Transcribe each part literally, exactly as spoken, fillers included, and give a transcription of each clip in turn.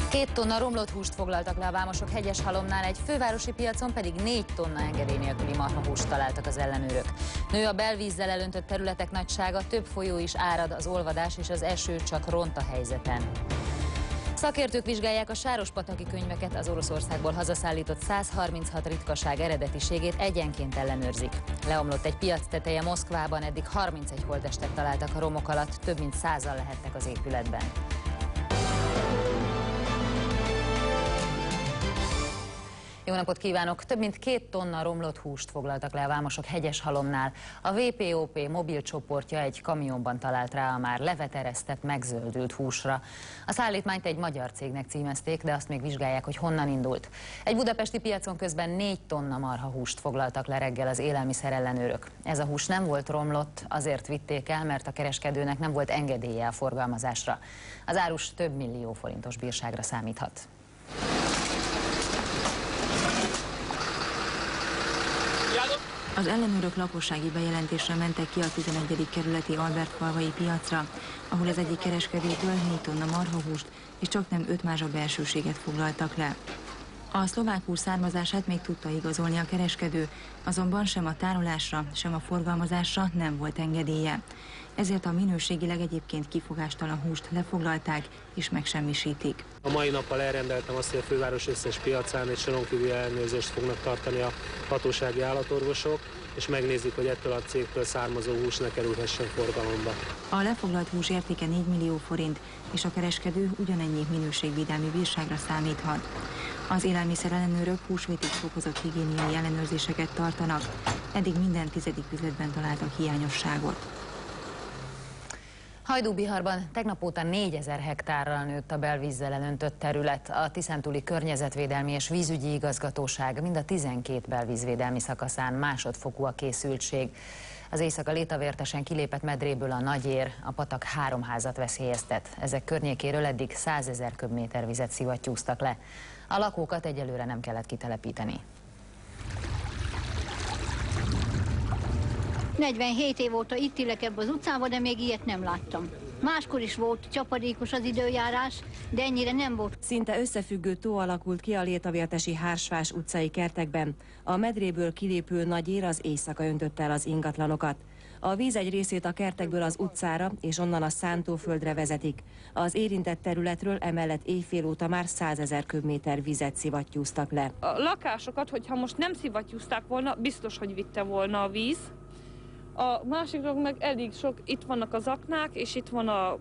Két tonna romlott húst foglaltak le a vámosok Hegyeshalomnál, egy fővárosi piacon pedig négy tonna engedély nélküli marhahúst találtak az ellenőrök. Nő a belvízzel elöntött területek nagysága, több folyó is árad, az olvadás és az eső csak ront a helyzeten. Szakértők vizsgálják a sárospataki könyveket, az Oroszországból hazaszállított száz harminchat ritkaság eredetiségét egyenként ellenőrzik. Leomlott egy piac teteje Moszkvában, eddig harmincegy holttestet találtak a romok alatt, több mint százan lehettek az épületben. Jó napot kívánok! Több mint két tonna romlott húst foglaltak le a vámosok Hegyeshalomnál. A vé pé o pé mobil csoportja egy kamionban talált rá a már leveteresztett, megzöldült húsra. A szállítmányt egy magyar cégnek címezték, de azt még vizsgálják, hogy honnan indult. Egy budapesti piacon közben négy tonna marhahúst foglaltak le reggel az élelmiszerellenőrök. Ez a hús nem volt romlott, azért vitték el, mert a kereskedőnek nem volt engedélye a forgalmazásra. Az árus több millió forintos bírságra számíthat. Az ellenőrök lakossági bejelentésre mentek ki a tizenegyedik kerületi Albertfalvai piacra, ahol az egyik kereskedőtől négy tonna marhahúst és csaknem öt mázsa belsőséget foglaltak le. A szlovák hús származását még tudta igazolni a kereskedő, azonban sem a tárolásra, sem a forgalmazásra nem volt engedélye. Ezért a minőségileg egyébként kifogástalan húst lefoglalták és megsemmisítik. A mai nappal elrendeltem azt, hogy a főváros összes piacán egy soron kívüli ellenőrzést fognak tartani a hatósági állatorvosok, és megnézik, hogy ettől a cégtől származó hús ne kerülhessen forgalomba. A lefoglalt hús értéke négy millió forint, és a kereskedő ugyanennyi minőségvédelmi bírságra számíthat. Az élelmiszerellenőrök húsvétig fokozott higiéniai ellenőrzéseket tartanak. Eddig minden tizedik üzletben találtak hiányosságot. Hajdúbiharban tegnap óta négyezer hektárral nőtt a belvízzel elöntött terület. A Tiszántúli Környezetvédelmi és Vízügyi Igazgatóság mind a tizenkét belvízvédelmi szakaszán másodfokú a készültség. Az éjszaka létavértesen kilépett medréből a Nagyér, a patak három házat veszélyeztet. Ezek környékéről eddig százezer köbméter vizet szivattyúztak le. A lakókat egyelőre nem kellett kitelepíteni. negyvenhét év óta itt élek ebbe az utcában, de még ilyet nem láttam. Máskor is volt csapadékos az időjárás, de ennyire nem volt. Szinte összefüggő tó alakult ki a létavértesi Hársfás utcai kertekben. A medréből kilépő Nagyér az éjszaka öntötte el az ingatlanokat. A víz egy részét a kertekből az utcára és onnan a szántóföldre vezetik. Az érintett területről emellett éjfél óta már százezer köbméter vizet szivattyúztak le. A lakásokat, hogyha most nem szivattyúzták volna, biztos, hogy vitte volna a víz. A másik dolog meg elég sok, itt vannak az aknák, és itt van a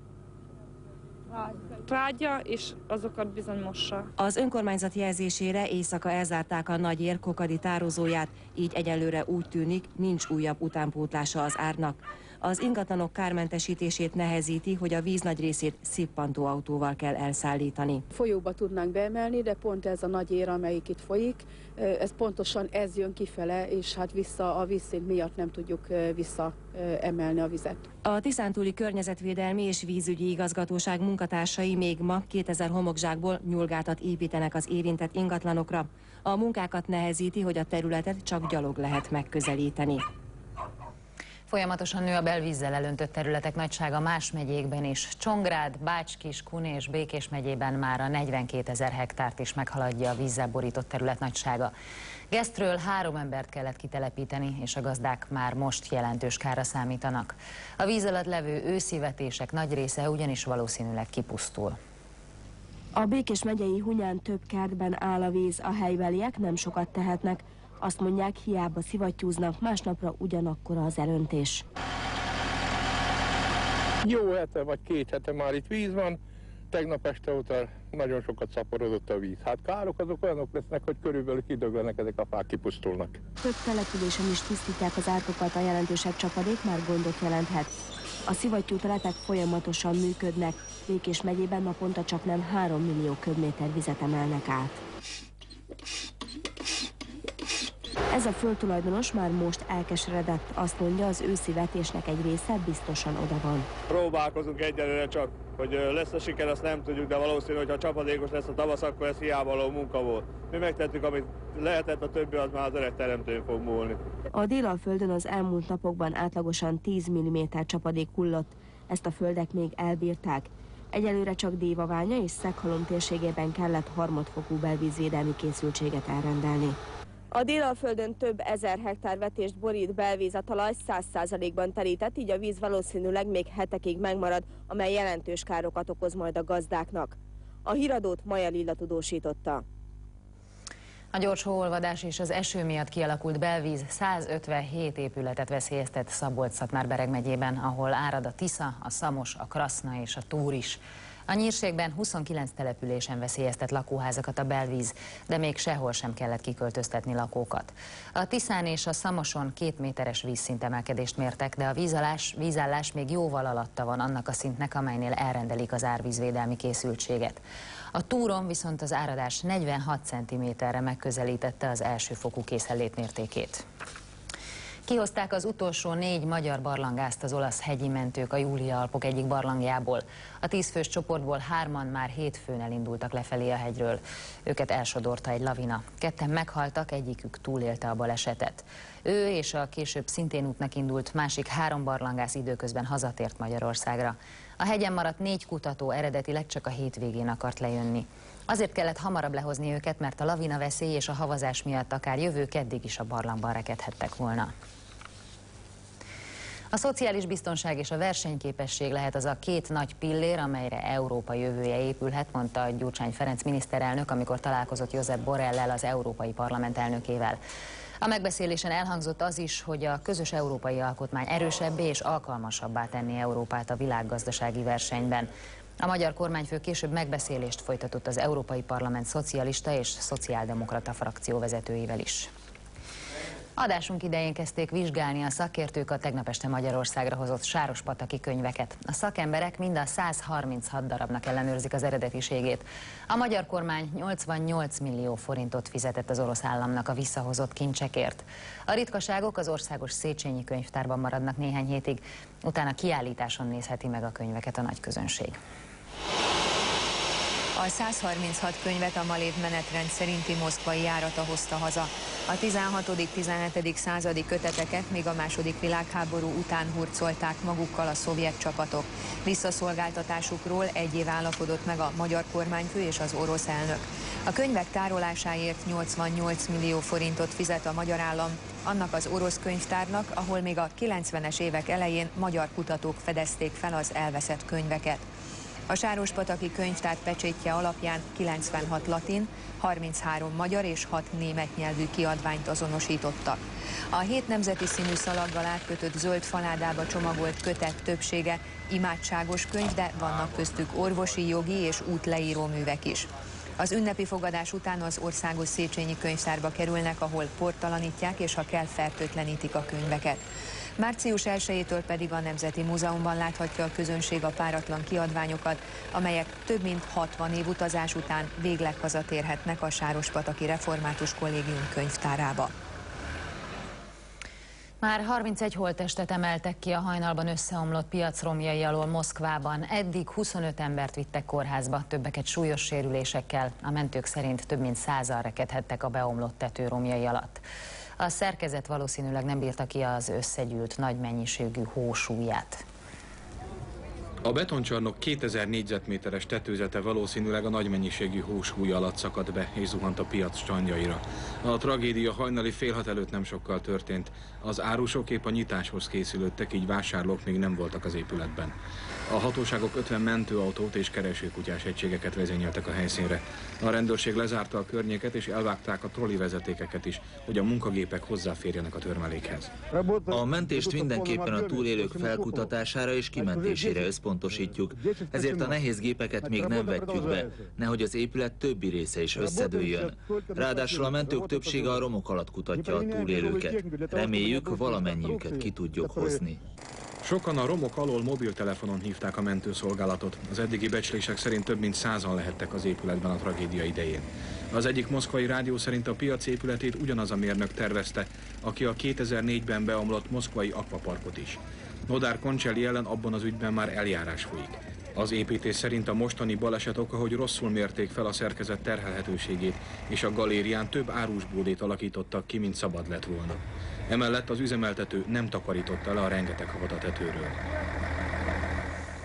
trágya, és azokat bizony mossa. Az önkormányzat jelzésére éjszaka elzárták a Nagyér kokadi tározóját, így egyelőre úgy tűnik, nincs újabb utánpótlása az árnak. Az ingatlanok kármentesítését nehezíti, hogy a víz nagy részét szippantóautóval kell elszállítani. Folyóba tudnánk beemelni, de pont ez a Nagyér, amelyik itt folyik, ez pontosan ez jön kifele, és hát vissza a vízszint miatt nem tudjuk visszaemelni a vizet. A Tiszántúli Környezetvédelmi és Vízügyi Igazgatóság munkatársai még ma kétezer homokzsákból nyulgátat építenek az érintett ingatlanokra. A munkákat nehezíti, hogy a területet csak gyalog lehet megközelíteni. Folyamatosan nő a belvízzel elöntött területek nagysága más megyékben is. Csongrád, Bács-Kis, Kun és Békés megyében már a negyvenkétezer hektárt is meghaladja a vízzel borított terület nagysága. Gesztről három embert kellett kitelepíteni, és a gazdák már most jelentős kárra számítanak. A víz alatt levő őszi vetések nagy része ugyanis valószínűleg kipusztul. A Békés megyei Hunyán több kertben áll a víz, a helybeliek nem sokat tehetnek. Azt mondják, hiába szivattyúznak, másnapra ugyanakkora az elöntés. Jó hete vagy két hete már itt víz van, tegnap este óta nagyon sokat szaporodott a víz. Hát károk azok olyanok lesznek, hogy körülbelül kidöglenek, ezek a fák kipusztulnak. Több településen is tisztítják az árkokat, a jelentősebb csapadék már gondot jelenthet. A szivattyútelepek folyamatosan működnek, Békés megyében naponta csaknem három millió köbméter vizet emelnek át. Ez a földtulajdonos már most elkeseredett, azt mondja, az őszi vetésnek egy része biztosan oda van. Próbálkozunk egyelőre csak, hogy lesz a siker, azt nem tudjuk, de valószínű, hogy ha csapadékos lesz a tavasz, akkor ez hiába való munka volt. Mi megtettük, amit lehetett, a többi az már az öreg teremtőn fog múlni. A Délalföldön az elmúlt napokban átlagosan tíz milliméter csapadék hullott, ezt a földek még elbírták. Egyelőre csak Dévaványa és Szeghalom térségében kellett harmadfokú belvízvédelmi készültséget elrendelni. A Délalföldön több ezer hektár vetést borít belvíz, a talaj száz százalékban terített, így a víz valószínűleg még hetekig megmarad, amely jelentős károkat okoz majd a gazdáknak. A híradót Maja Lilla tudósította. A gyors hóolvadás és az eső miatt kialakult belvíz százötvenhét épületet veszélyeztet Szabolcs-Szatmár-Bereg megyében, ahol árad a Tisza, a Szamos, a Kraszna és a Túr is. A Nyírségben huszonkilenc településen veszélyeztet lakóházakat a belvíz, de még sehol sem kellett kiköltöztetni lakókat. A Tiszán és a Szamoson két méteres vízszintemelkedést mértek, de a vízállás, vízállás még jóval alatta van annak a szintnek, amelynél elrendelik az árvízvédelmi készültséget. A Túron viszont az áradás negyvenhat centiméterre megközelítette az elsőfokú készenlétmértékét. Kihozták az utolsó négy magyar barlangást az olasz hegyi mentők a Júlia-Alpok egyik barlangjából. A tízfős csoportból hárman már hétfőn elindultak lefelé a hegyről. Őket elsodorta egy lavina. Ketten meghaltak, egyikük túlélte a balesetet. Ő és a később szintén útnak indult másik három barlangász időközben hazatért Magyarországra. A hegyen maradt négy kutató eredetileg csak a hétvégén akart lejönni. Azért kellett hamarabb lehozni őket, mert a lavina veszély és a havazás miatt akár jövő keddig is a barlangban rekedhettek volna. A szociális biztonság és a versenyképesség lehet az a két nagy pillér, amelyre Európa jövője épülhet, mondta Gyurcsány Ferenc miniszterelnök, amikor találkozott Josep Borrellel, az Európai Parlament elnökével. A megbeszélésen elhangzott az is, hogy a közös európai alkotmány erősebbé és alkalmasabbá tenni Európát a világgazdasági versenyben. A magyar kormányfő később megbeszélést folytatott az Európai Parlament szocialista és szociáldemokrata frakció vezetőivel is. Adásunk idején kezdték vizsgálni a szakértők a tegnap este Magyarországra hozott sárospataki könyveket. A szakemberek mind a száz harminchat darabnak ellenőrzik az eredetiségét. A magyar kormány nyolcvannyolc millió forintot fizetett az orosz államnak a visszahozott kincsekért. A ritkaságok az országos Széchenyi könyvtárban maradnak néhány hétig, utána kiállításon nézheti meg a könyveket a nagy közönség. A száz harminchat könyvet a Malév menetrend szerinti moszkvai járata hozta haza. A tizenhatodik-tizenhetedik századi köteteket még a második világháború után hurcolták magukkal a szovjet csapatok. Visszaszolgáltatásukról egy év állapodott meg a magyar kormányfő és az orosz elnök. A könyvek tárolásáért nyolcvannyolc millió forintot fizet a magyar állam, annak az orosz könyvtárnak, ahol még a kilencvenes évek elején magyar kutatók fedezték fel az elveszett könyveket. A sárospataki könyvtár pecsétje alapján kilencvenhat latin, harminchárom magyar és hat német nyelvű kiadványt azonosítottak. A hét nemzeti színű szalaggal átkötött zöld faládába csomagolt kötet többsége imádságos könyv, de vannak köztük orvosi, jogi és útleíró művek is. Az ünnepi fogadás után az országos Széchenyi könyvtárba kerülnek, ahol portalanítják és ha kell fertőtlenítik a könyveket. március elsejétől pedig a Nemzeti Múzeumban láthatja a közönség a páratlan kiadványokat, amelyek több mint hatvan év utazás után végleg hazatérhetnek a Sárospataki Református Kollégium könyvtárába. Már harmincegy holttestet emeltek ki a hajnalban összeomlott piacromjai alól Moszkvában. Eddig huszonöt embert vittek kórházba, többeket súlyos sérülésekkel. A mentők szerint több mint százan rekedhettek a beomlott tető romjai alatt. A szerkezet valószínűleg nem bírta ki az összegyűlt nagy mennyiségű hó súlyát. A betoncsarnok kétezer négyzetméteres tetőzete valószínűleg a nagy mennyiségű hósúly alatt szakadt be és zuhant a piac strandjaira. A tragédia hajnali fél hat előtt nem sokkal történt. Az árusok épp a nyitáshoz készülődtek, így vásárlók még nem voltak az épületben. A hatóságok ötven mentőautót és keresőkutyás egységeket vezényeltek a helyszínre. A rendőrség lezárta a környéket és elvágták a trolli vezetékeket is, hogy a munkagépek hozzáférjenek a törmelékhez. A mentést mindenképpen a túlélők felkutatására és kimentésére összpontosítjuk, ezért a nehéz gépeket még nem vetjük be, nehogy az épület többi része is összedőljön. Ráadásul a mentők többsége a romok alatt kutatja a túlélőket. Reméljük, valamennyiüket ki tudjuk hozni. Sokan a romok alól mobiltelefonon hívták a mentőszolgálatot. Az eddigi becslések szerint több mint százan lehettek az épületben a tragédia idején. Az egyik moszkvai rádió szerint a piac épületét ugyanaz a mérnök tervezte, aki a kétezer-négyben beomlott moszkvai akvaparkot is. Nodár Koncselli ellen abban az ügyben már eljárás folyik. Az építés szerint a mostani baleset oka, hogy rosszul mérték fel a szerkezet terhelhetőségét, és a galérián több árusbódét alakítottak ki, mint szabad lett volna. Emellett az üzemeltető nem takarította le a rengeteg havat a tetőről.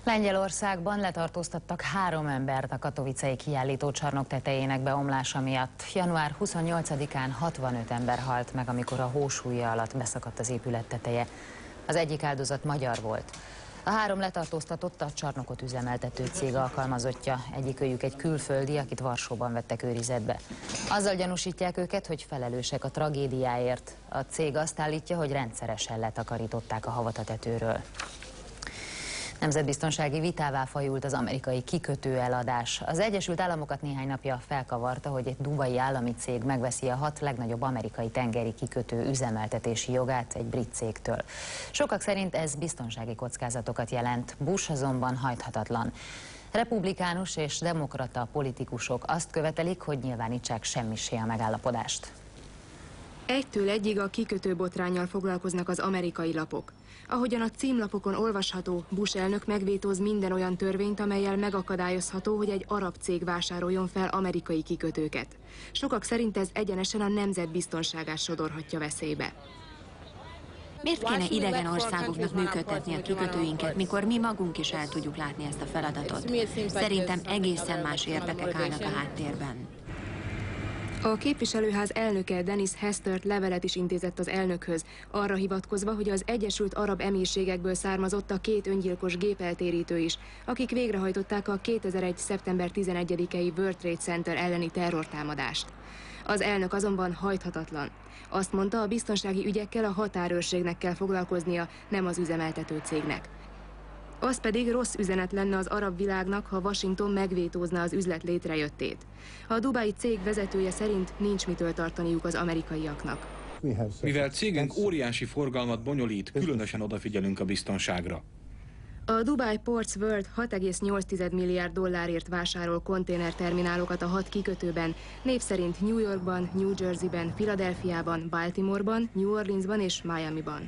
Lengyelországban letartóztattak három embert a katovicei kiállítócsarnok tetejének beomlása miatt. január huszonnyolcadikán hatvanöt ember halt meg, amikor a hósúlya alatt beszakadt az épület teteje. Az egyik áldozat magyar volt. A három letartóztatott a csarnokot üzemeltető cég alkalmazottja, egyikőjük egy külföldi, akit Varsóban vettek őrizetbe. Azzal gyanúsítják őket, hogy felelősek a tragédiáért. A cég azt állítja, hogy rendszeresen letakarították a havat a tetőről. Nemzetbiztonsági vitává fajult az amerikai kikötő eladás. Az Egyesült Államokat néhány napja felkavarta, hogy egy dubai állami cég megveszi a hat legnagyobb amerikai tengeri kikötő üzemeltetési jogát egy brit cégtől. Sokak szerint ez biztonsági kockázatokat jelent, Bush azonban hajthatatlan. Republikánus és demokrata politikusok azt követelik, hogy nyilvánítsák semmissé a megállapodást. Egytől egyig a kikötőbotránnyal foglalkoznak az amerikai lapok. Ahogyan a címlapokon olvasható, Bush elnök megvétóz minden olyan törvényt, amellyel megakadályozható, hogy egy arab cég vásároljon fel amerikai kikötőket. Sokak szerint ez egyenesen a nemzetbiztonságát sodorhatja veszélybe. Miért kéne idegen országoknak működtetni a kikötőinket, mikor mi magunk is el tudjuk látni ezt a feladatot? Szerintem egészen más érdekek állnak a háttérben. A képviselőház elnöke Dennis Hastert levelet is intézett az elnökhöz, arra hivatkozva, hogy az Egyesült Arab Emírségekből származott a két öngyilkos gépeltérítő is, akik végrehajtották a kétezer-egy. szeptember tizenegyedikei World Trade Center elleni terrortámadást. Az elnök azonban hajthatatlan. Azt mondta, a biztonsági ügyekkel a határőrségnek kell foglalkoznia, nem az üzemeltető cégnek. Az pedig rossz üzenet lenne az arab világnak, ha Washington megvétózna az üzlet létrejöttét. A dubai cég vezetője szerint nincs mitől tartaniuk az amerikaiaknak. Mivel cégünk óriási forgalmat bonyolít, különösen odafigyelünk a biztonságra. A Dubai Ports World hat egész nyolc milliárd dollárért vásárol konténerterminálokat a hat kikötőben, név szerint New Yorkban, New Jerseyben, Philadelphiában, Baltimoreban, New Orleansban és Miamiban.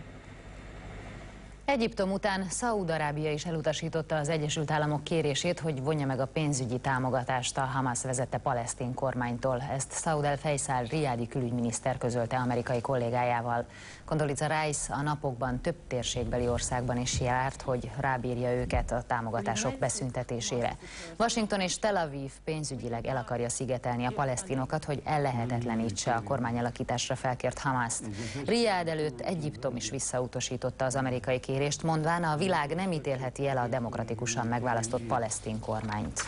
Egyiptom után Szaúd-Arábia is elutasította az Egyesült Államok kérését, hogy vonja meg a pénzügyi támogatást a Hamas vezette palesztin kormánytól. Ezt Saud el-Fejszál riádi külügyminiszter közölte amerikai kollégájával. Condoleezza Rice a napokban több térségbeli országban is járt, hogy rábírja őket a támogatások beszüntetésére. Washington és Tel Aviv pénzügyileg el akarja szigetelni a palesztinokat, hogy ellehetetlenítse a kormányalakításra felkért Hamaszt. Riád előtt Egyiptom is visszautasította az amerikai kérést, mondván, a világ nem ítélheti el a demokratikusan megválasztott palesztin kormányt.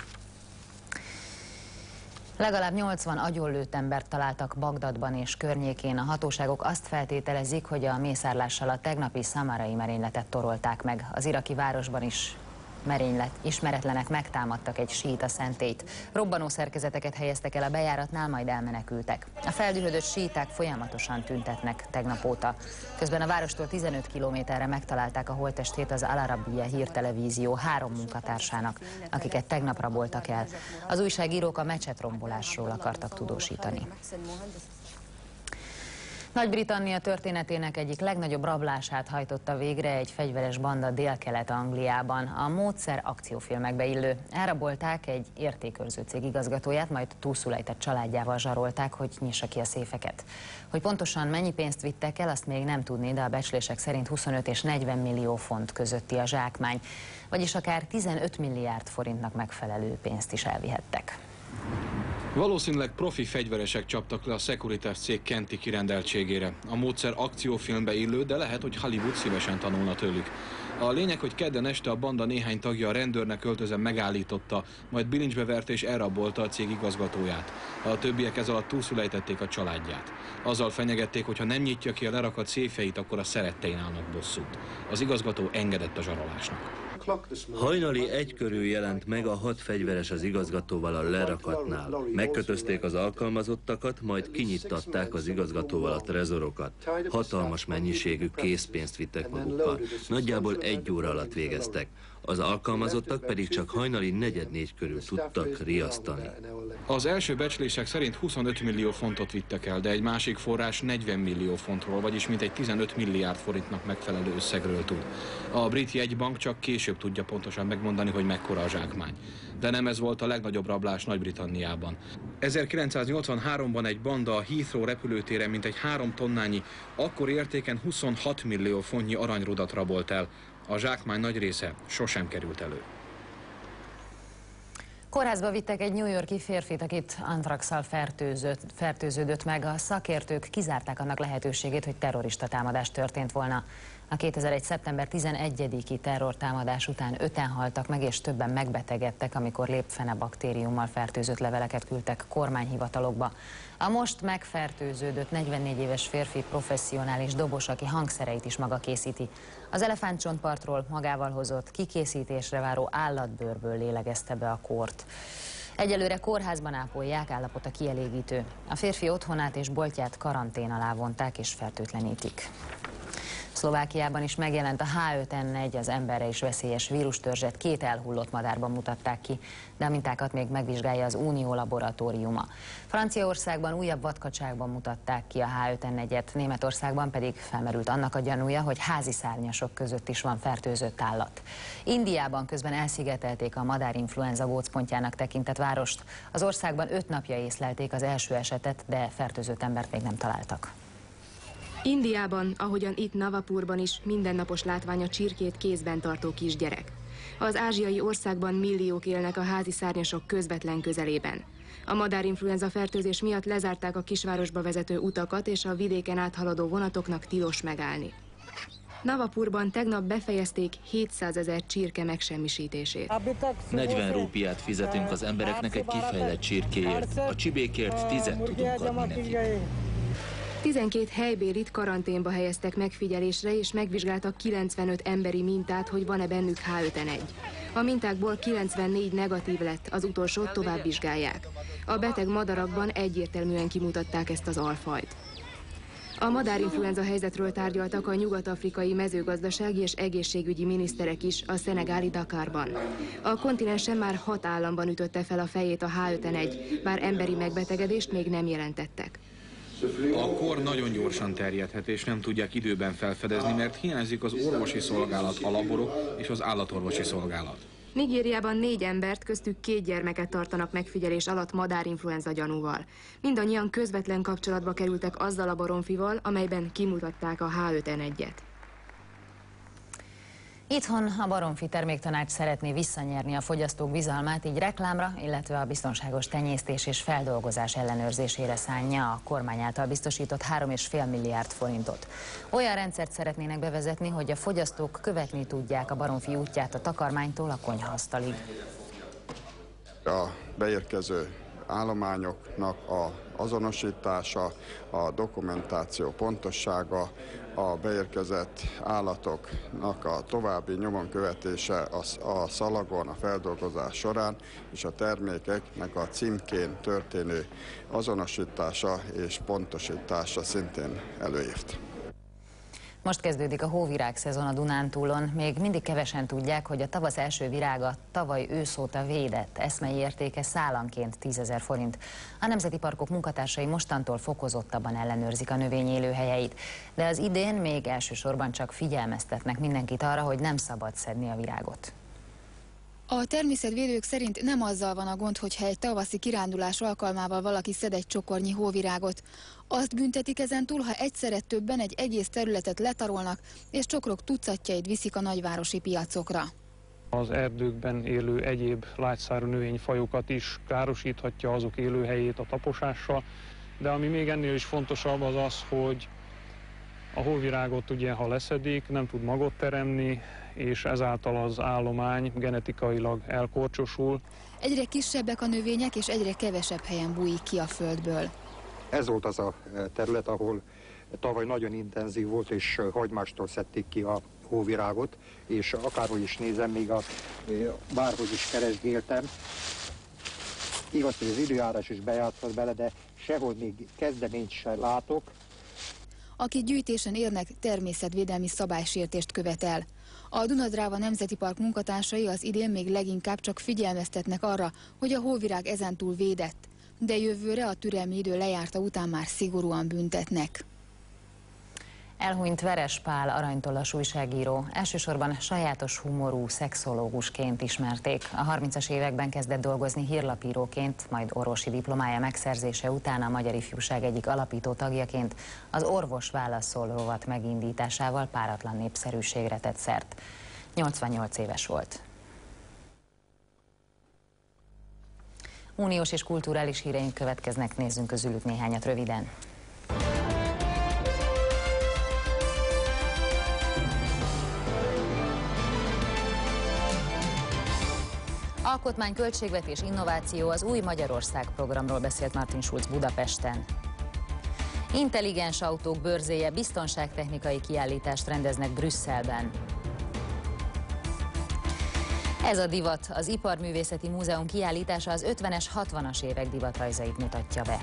Legalább nyolcvan agyonlőtt embert találtak Bagdadban és környékén. A hatóságok azt feltételezik, hogy a mészárlással a tegnapi szamarai merényletet torolták meg. Az iraki városban is merénylet, ismeretlenek megtámadtak egy síita szentélyt. Robbanó szerkezeteket helyeztek el a bejáratnál, majd elmenekültek. A feldühödött síiták folyamatosan tüntetnek tegnap óta. Közben a várostól tizenöt kilométerre megtalálták a holttestét az Al Arabiya hírtelevízió három munkatársának, akiket tegnap raboltak el. Az újságírók a mecsetrombolásról akartak tudósítani. Nagy-Britannia történetének egyik legnagyobb rablását hajtotta végre egy fegyveres banda Délkelet-Angliában. A módszer akciófilmekbe illő. Elrabolták egy értékőrző cég igazgatóját, majd túlszulejtett családjával zsarolták, hogy nyissa ki a széfeket. Hogy pontosan mennyi pénzt vittek el, azt még nem tudni, de a becslések szerint huszonöt és negyven millió font közötti a zsákmány, vagyis akár tizenöt milliárd forintnak megfelelő pénzt is elvihettek. Valószínűleg profi fegyveresek csaptak le a Securitas cég kenti kirendeltségére. A módszer akciófilmbe illő, de lehet, hogy Hollywood szívesen tanulna tőlük. A lényeg, hogy kedden este a banda néhány tagja a rendőrnek öltözve megállította, majd bilincsbe verte és elrabolta a cég igazgatóját. A többiek ez alatt túlszulejtették a családját. Azzal fenyegették, hogy ha nem nyitja ki a lerakat széfeit, akkor a szerettein állnak bosszút. Az igazgató engedett a zsarolásnak. Hajnali egy körül jelent meg a hat fegyveres az igazgatóval a lerakatnál. Megkötözték az alkalmazottakat, majd kinyittatták az igazgatóval a trezorokat. Hatalmas mennyiségű készpénzt vittek magukkal. Nagyjából egy óra alatt végeztek. Az alkalmazottak pedig csak hajnali negyed-négy körül tudtak riasztani. Az első becslések szerint huszonöt millió fontot vittek el, de egy másik forrás negyven millió fontról, vagyis mintegy tizenöt milliárd forintnak megfelelő összegről tud. A brit jegybank csak később tudja pontosan megmondani, hogy mekkora a zsákmány. De nem ez volt a legnagyobb rablás Nagy-Britanniában. ezerkilencszáznyolcvanháromban egy banda a Heathrow repülőtéren mintegy három tonnányi, akkor értéken huszonhat millió fontnyi aranyrudat rabolt el. A zsákmány nagy része sosem került elő. Kórházba vittek egy New York-i férfit, akit antraxal fertőzött, fertőződött meg. A szakértők kizárták annak lehetőségét, hogy terrorista támadás történt volna. A kétezer-egy. szeptember tizenegyediki terrortámadás után öten haltak meg, és többen megbetegedtek, amikor lépfene baktériummal fertőzött leveleket küldtek kormányhivatalokba. A most megfertőződött negyvennégy éves férfi professzionális dobos, aki hangszereit is maga készíti. Az elefántcsontpartról magával hozott, kikészítésre váró állatbőrből lélegezte be a kort. Egyelőre kórházban ápolják, állapota kielégítő. A férfi otthonát és boltját karantén alá vonták és fertőtlenítik. Szlovákiában is megjelent a há öt en egy, az emberre is veszélyes vírustörzset két elhullott madárban mutatták ki, de a mintákat még megvizsgálja az Unió laboratóriuma. Franciaországban újabb vadkacsákban mutatták ki a há öt en egyet, Németországban pedig felmerült annak a gyanúja, hogy házi szárnyasok között is van fertőzött állat. Indiában közben elszigetelték a madárinfluenza gócpontjának tekintett várost. Az országban öt napja észlelték az első esetet, de fertőzött embert még nem találtak. Indiában, ahogyan itt Navapurban is, mindennapos látvány a csirkét kézben tartó kisgyerek. Az ázsiai országban milliók élnek a házi szárnyasok közvetlen közelében. A madárinfluenza fertőzés miatt lezárták a kisvárosba vezető utakat, és a vidéken áthaladó vonatoknak tilos megállni. Navapurban tegnap befejezték hétszázezer csirke megsemmisítését. negyven rúpiát fizetünk az embereknek egy kifejlett csirkéért, a csibékért tizet tudunk adni neki. tizenkét helybélit karanténba helyeztek megfigyelésre, és megvizsgáltak kilencvenöt emberi mintát, hogy van-e bennük há öt en egy. A mintákból kilencvennégy negatív lett, az utolsót tovább vizsgálják. A beteg madarakban egyértelműen kimutatták ezt az alfajt. A madárinfluenza helyzetről tárgyaltak a nyugat-afrikai mezőgazdasági és egészségügyi miniszterek is a szenegáli Dakarban. A kontinensen már hat államban ütötte fel a fejét a há öt en egy, bár emberi megbetegedést még nem jelentettek. A kor nagyon gyorsan terjedhet, és nem tudják időben felfedezni, mert hiányzik az orvosi szolgálat, a laborok és az állatorvosi szolgálat. Nigériában négy embert, köztük két gyermeket tartanak megfigyelés alatt madárinfluenza gyanúval. Mindannyian közvetlen kapcsolatba kerültek azzal a baromfival, amelyben kimutatták a há öt en egyet. Itthon a Baromfi Terméktanács szeretné visszanyerni a fogyasztók bizalmát, így reklámra, illetve a biztonságos tenyésztés és feldolgozás ellenőrzésére szánja a kormány által biztosított három egész öt milliárd forintot. Olyan rendszert szeretnének bevezetni, hogy a fogyasztók követni tudják a Baromfi útját a takarmánytól a konyhaasztalig. A beérkező állományoknak a azonosítása, a dokumentáció pontossága, a beérkezett állatoknak a további nyomon követése a szalagon, a feldolgozás során, és a termékeknek a címkén történő azonosítása és pontosítása szintén előírt. Most kezdődik a hóvirág szezon a Dunántúlon. Még mindig kevesen tudják, hogy a tavasz első virága tavaly ősz óta védett, eszmei értéke szálanként tízezer forint. A Nemzeti Parkok munkatársai mostantól fokozottabban ellenőrzik a növény élőhelyeit, de az idén még elsősorban csak figyelmeztetnek mindenkit arra, hogy nem szabad szedni a virágot. A természetvédők szerint nem azzal van a gond, hogyha egy tavaszi kirándulás alkalmával valaki szed egy csokornyi hóvirágot. Azt büntetik ezentúl, ha egyszerre többen egy egész területet letarolnak, és csokrok tucatjait viszik a nagyvárosi piacokra. Az erdőkben élő egyéb lágyszárú növényfajokat is károsíthatja, azok élőhelyét a taposással, de ami még ennél is fontosabb az az, hogy a hóvirágot ugye, ha leszedik, nem tud magot teremni, és ezáltal az állomány genetikailag elkorcsosul. Egyre kisebbek a növények, és egyre kevesebb helyen bújik ki a földből. Ez volt az a terület, ahol tavaly nagyon intenzív volt, és hagymástól szedték ki a hóvirágot, és akárhogy is nézem, még a bárhogy is keresgéltem. Igaz, hogy az időjárás is bejátszott bele, de sehol még kezdeményt sem látok. Akik gyűjtésen érnek, természetvédelmi szabálysértést követel. A Dunadráva Nemzeti Park munkatársai az idén még leginkább csak figyelmeztetnek arra, hogy a hóvirág ezentúl védett, de jövőre a türelmi idő lejárta után már szigorúan büntetnek. Elhunyt Veres Pál aranytollas újságíró. Elsősorban sajátos humorú szexológusként ismerték. A harmincas években kezdett dolgozni hírlapíróként, majd orvosi diplomája megszerzése után a Magyar Ifjúság egyik alapító tagjaként az Orvos válaszol rovat megindításával páratlan népszerűségre tett szert. nyolcvannyolc éves volt. Uniós és kulturális híreink következnek, nézzünk közülük néhányat röviden. Alkotmány, költségvetés, innováció, az új Magyarország programról beszélt Martin Schulz Budapesten. Intelligens autók bőrzéje, biztonságtechnikai kiállítást rendeznek Brüsszelben. Ez a divat, az Iparművészeti Múzeum kiállítása az ötvenes, hatvanas évek divatrajzait mutatja be.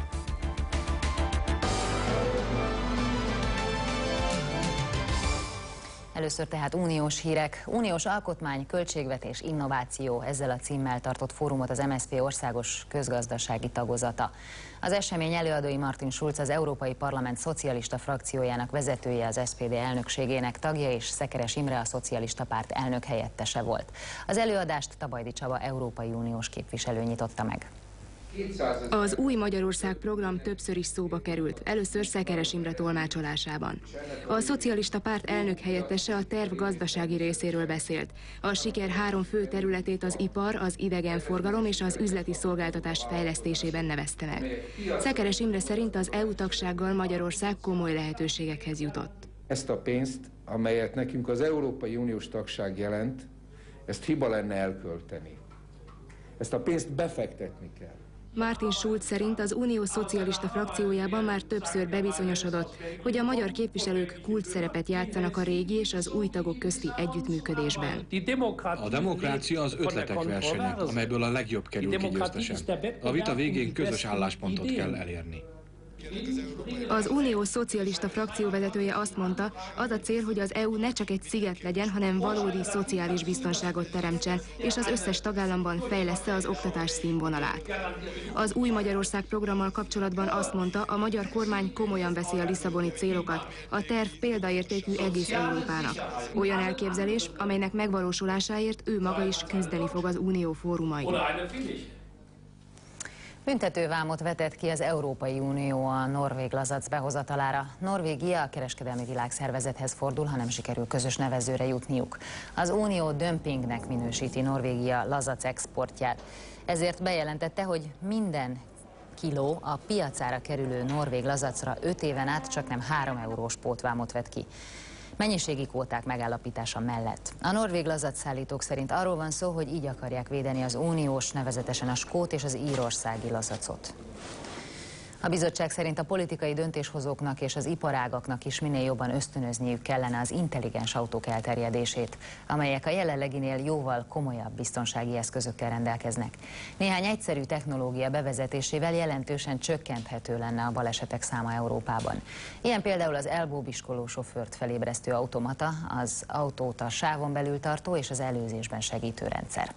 Először tehát uniós hírek. Uniós alkotmány, költségvetés, innováció, ezzel a címmel tartott fórumot az em es zé pé országos közgazdasági tagozata. Az esemény előadói Martin Schulz, az Európai Parlament szocialista frakciójának vezetője, az es zé pé dé elnökségének tagja, és Szekeres Imre, a szocialista párt elnök helyettese volt. Az előadást Tabajdi Csaba Európai Uniós képviselő nyitotta meg. Az új Magyarország program többször is szóba került, először Szekeres Imre tolmácsolásában. A szocialista párt elnök helyettese a terv gazdasági részéről beszélt. A siker három fő területét az ipar, az idegenforgalom és az üzleti szolgáltatás fejlesztésében nevezte meg. Szekeres Imre szerint az é u tagsággal Magyarország komoly lehetőségekhez jutott. Ezt a pénzt, amelyet nekünk az Európai Uniós tagság jelent, ezt hiba lenne elkölteni. Ezt a pénzt befektetni kell. Martin Schulz szerint az Unió szocialista frakciójában már többször bebizonyosodott, hogy a magyar képviselők kulcs szerepet játszanak a régi és az új tagok közti együttműködésben. A demokrácia az ötletek versenye, amelyből a legjobb kerül ki győztesen. A vita végén közös álláspontot kell elérni. Az Unió szocialista frakcióvezetője azt mondta, az a cél, hogy az é u ne csak egy sziget legyen, hanem valódi szociális biztonságot teremtsen, és az összes tagállamban fejlessze az oktatás színvonalát. Az új Magyarország programmal kapcsolatban azt mondta, a magyar kormány komolyan veszi a lisszaboni célokat, a terv példaértékű egész Európának. Olyan elképzelés, amelynek megvalósulásáért ő maga is küzdeni fog az Unió fórumain. Büntetővámot vetett ki az Európai Unió a norvég lazac behozatalára. Norvégia a kereskedelmi világszervezethez fordul, ha nem sikerül közös nevezőre jutniuk. Az Unió dömpingnek minősíti Norvégia lazac exportját. Ezért bejelentette, hogy minden kiló a piacára kerülő norvég lazacra öt éven át csak nem három eurós pótvámot vet ki. Mennyiségi kvóták megállapítása mellett. A norvég lazatszállítók szerint arról van szó, hogy így akarják védeni az uniós, nevezetesen a skót és az írországi lazacot. A bizottság szerint a politikai döntéshozóknak és az iparágaknak is minél jobban ösztönözniük kellene az intelligens autók elterjedését, amelyek a jelenleginél jóval komolyabb biztonsági eszközökkel rendelkeznek. Néhány egyszerű technológia bevezetésével jelentősen csökkenthető lenne a balesetek száma Európában. Ilyen például az elbóbiskoló sofőrt felébresztő automata, az autót a sávon belül tartó és az előzésben segítő rendszer.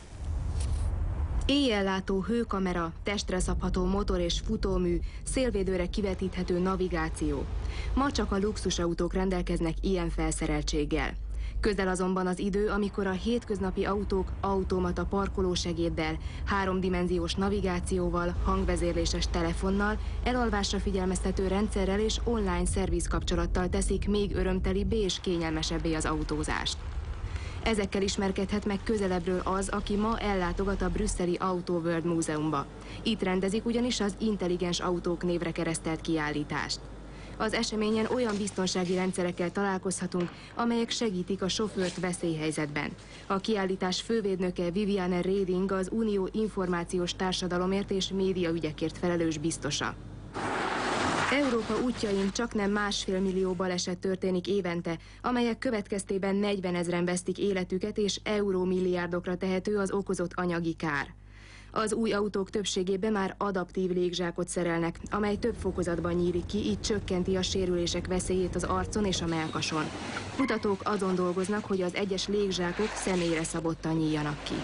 Éjjellátó hőkamera, testre szabható motor és futómű, szélvédőre kivetíthető navigáció. Ma csak a luxusautók rendelkeznek ilyen felszereltséggel. Közel azonban az idő, amikor a hétköznapi autók automata parkolósegéddel, háromdimenziós navigációval, hangvezérléses telefonnal, elalvásra figyelmeztető rendszerrel és online szervizkapcsolattal teszik még örömtelibbé és kényelmesebbé az autózást. Ezekkel ismerkedhet meg közelebbről az, aki ma ellátogat a brüsszeli Auto World Múzeumba. Itt rendezik ugyanis az intelligens autók névre keresztelt kiállítást. Az eseményen olyan biztonsági rendszerekkel találkozhatunk, amelyek segítik a sofőrt veszélyhelyzetben. A kiállítás fővédnöke Viviane Reding az Unió információs társadalomért és médiaügyekért felelős biztosa. Európa útjain csaknem másfél millió baleset történik évente, amelyek következtében negyvenezren vesztik életüket és eurómilliárdokra tehető az okozott anyagi kár. Az új autók többségében már adaptív légzsákot szerelnek, amely több fokozatban nyílik ki, így csökkenti a sérülések veszélyét az arcon és a mellkason. Kutatók azon dolgoznak, hogy az egyes légzsákok személyre szabottan nyíljanak ki.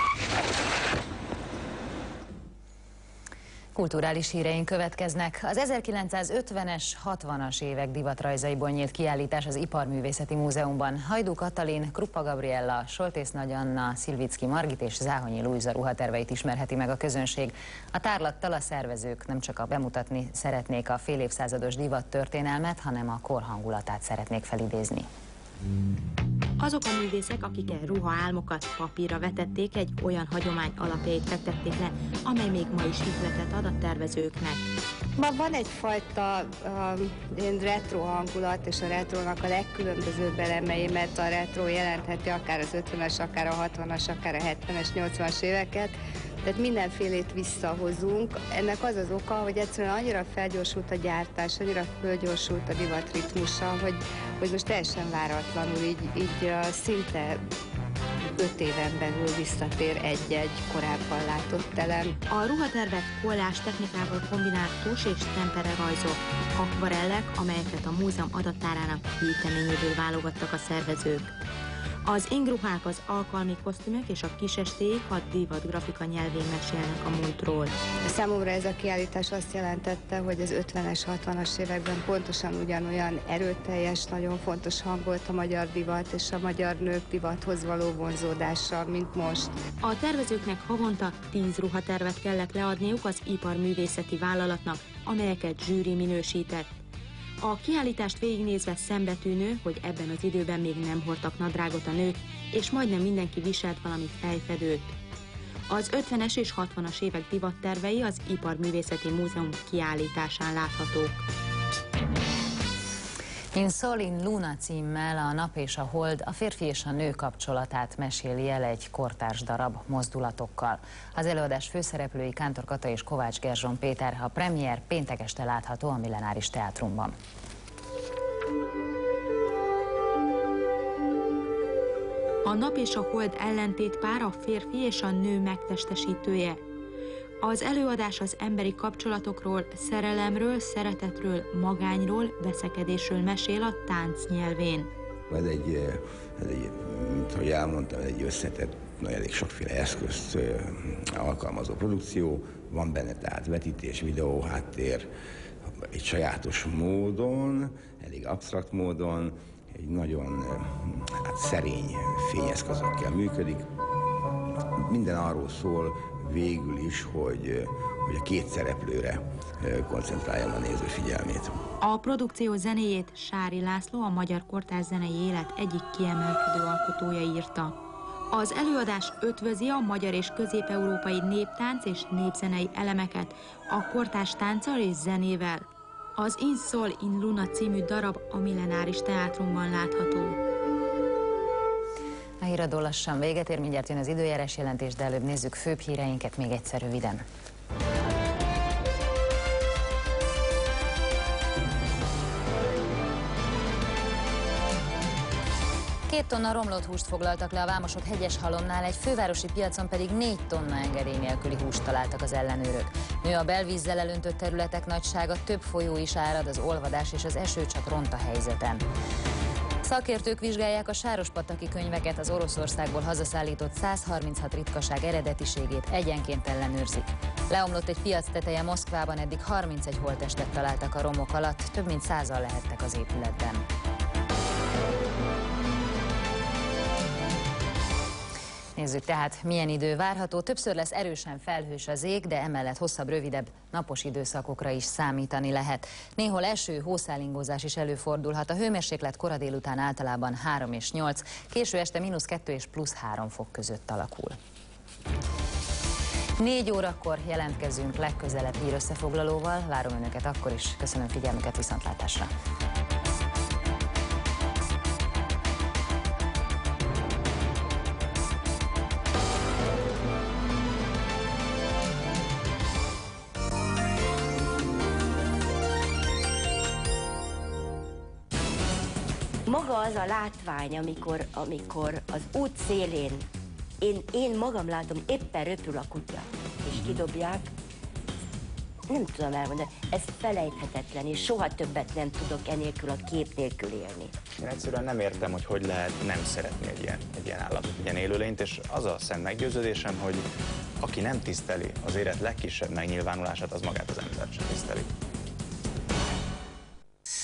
Kulturális híreink következnek. Az ezerkilencszázötvenes, hatvanas évek divatrajzaiból nyílt kiállítás az Iparművészeti Múzeumban. Hajdú Katalin, Kruppa Gabriella, Soltész Nagy Anna, Szilvicki Margit és Záhonyi Lujza ruhaterveit ismerheti meg a közönség. A tárlattal a szervezők nem csak a bemutatni szeretnék a fél évszázados divat történelmet, hanem a kor hangulatát szeretnék felidézni. Azok a művészek, akik egy ruhaálmokat papírra vetették, egy olyan hagyomány alapjait fektették le, amely még ma is ihletet ad a tervezőknek. Ma van egyfajta um, retro hangulat, és a retrónak a legkülönbözőbb elemei, mert a retro jelentheti akár az ötvenes, akár a hatvanas, akár a hetvenes, nyolcvanas éveket. Tehát mindenfélét visszahozunk. Ennek az az oka, hogy egyszerűen annyira felgyorsult a gyártás, annyira felgyorsult a divat ritmusa, hogy, hogy most teljesen váratlanul így, így uh, szinte öt éven belül visszatér egy-egy korábban látott elem. A ruhatervek kollás technikával kombinált tus és tempere rajzok, akvarellek, amelyeket a múzeum adattárának gyűjteményéből válogattak a szervezők. Az ingruhák, az alkalmi kosztümök és a kisestélyek a divat grafika nyelvén mesélnek a múltról. Számomra ez a kiállítás azt jelentette, hogy az ötvenes, hatvanas években pontosan ugyanolyan erőteljes, nagyon fontos hang volt a magyar divat és a magyar nők divathoz való vonzódása, mint most. A tervezőknek havonta tíz ruhatervet kellett leadniuk az iparművészeti vállalatnak, amelyeket zsűri minősített. A kiállítást végignézve szembetűnő, hogy ebben az időben még nem hordtak nadrágot a nők, és majdnem mindenki viselt valami fejfedőt. Az ötvenes és hatvanas évek divattervei az Iparművészeti Múzeum kiállításán láthatók. In Sol in Luna címmel a nap és a hold a férfi és a nő kapcsolatát meséli el egy kortárs darab mozdulatokkal. Az előadás főszereplői Kántor Kata és Kovács Gerzson Péter, a premier péntek este látható a Millenáris Teátrumban. A nap és a hold ellentétpár a férfi és a nő megtestesítője. Az előadás az emberi kapcsolatokról, szerelemről, szeretetről, magányról, veszekedésről mesél a tánc nyelvén. Ez egy, ez egy, mint ahogy elmondtam, egy összetett, elég sokféle eszközt alkalmazó produkció. Van benne tehát vetítés, videó, háttér, egy sajátos módon, elég absztrakt módon, egy nagyon hát, szerény fényeszközökkel működik. Minden arról szól végül is, hogy, hogy a két szereplőre koncentráljam a néző figyelmét. A produkció zenéjét Sári László, a magyar kortárs zenei élet egyik kiemelkedő alkotója írta. Az előadás ötvözi a magyar és közép-európai néptánc és népzenei elemeket a kortárs tánccal és zenével. Az In Sol in Luna című darab a Millenáris Teátrumban látható. A híradó lassan véget ér, mindjárt jön az időjárás jelentés, de előbb nézzük főbb híreinket még egyszer röviden. Két tonna romlott húst foglaltak le a vámosok Hegyeshalomnál, egy fővárosi piacon pedig négy tonna engedély nélküli húst találtak az ellenőrök. Nő a belvízzel elöntött területek nagysága, több folyó is árad, az olvadás és az eső csak ront a helyzeten. Szakértők vizsgálják a sárospataki könyveket, az Oroszországból hazaszállított száz harminchat ritkaság eredetiségét egyenként ellenőrzik. Leomlott egy piac teteje Moszkvában, eddig harmincegy holttestet találtak a romok alatt, több mint százan lehettek az épületben. Nézzük tehát, milyen idő várható. Többször lesz erősen felhős az ég, de emellett hosszabb, rövidebb napos időszakokra is számítani lehet. Néhol eső, hószálingózás is előfordulhat. A hőmérséklet kora délután általában három és nyolc, késő este mínusz kettő és plusz három fok között alakul. Négy órakor jelentkezünk legközelebb hírösszefoglalóval. Várom Önöket akkor is. Köszönöm figyelmüket, viszontlátásra! Maga az a látvány, amikor, amikor az út szélén én, én magam látom, éppen röpül a kutya, és kidobják, nem tudom elmondani, ez felejthetetlen, és soha többet nem tudok enélkül a kép nélkül élni. Én egyszerűen nem értem, hogy hogy lehet nem szeretni egy ilyen, egy ilyen állatot, egy ilyen élőlényt, és az a szent meggyőződésem, hogy aki nem tiszteli az élet legkisebb megnyilvánulását, az magát az embert sem tiszteli.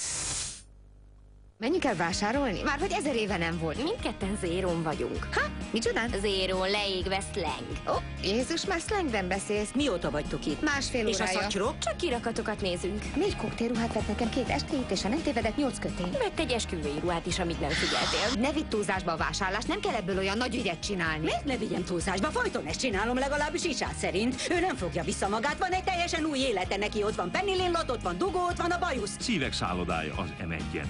Menjünk el vásárolni? Már hogy ezer éve nem volt. Mindketten zérón vagyunk. Ha? Micsoda? Zéró, leégve slang. Ó, oh, Jézus, már slangben beszélsz. Mióta vagytok itt? Másfél és órája. És a szatyrok? Csak kirakatokat nézünk. Négy koktélruhát vett nekem, két estélyt, és ha nem tévedek, nyolc kötény. Vett egy esküvői ruhát is, amit nem figyeltél. Ne vidd túlzásba a vásárlást, nem kell ebből olyan nagy ügyet csinálni. Miért ne vigyem túlzásba? Folyton ezt csinálom, legalábbis Isát szerint. Ő nem fogja vissza magát, van egy teljesen új élete neki, ott van Pennilin, ott van dugó, ott van a bajusz. Szívek szállodája az em egyen.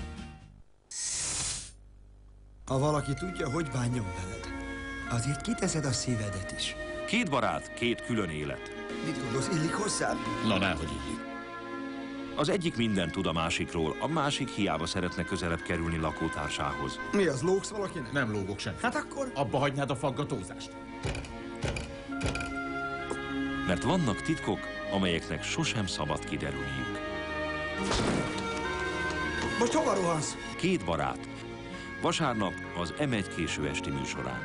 Ha valaki tudja, hogy bánjon veled, azért kiteszed a szívedet is. Két barát, két külön élet. Mit gondolsz, illik hozzám? Na, nehogy illik. Az egyik mindent tud a másikról, a másik hiába szeretne közelebb kerülni lakótársához. Mi az, lógsz valakinek? Nem lógok sem. Hát akkor... Abba hagynád a faggatózást. Mert vannak titkok, amelyeknek sosem szabad kiderülniük. Most hova rohansz? Két barát. Vasárnap az em egy késő esti műsorán.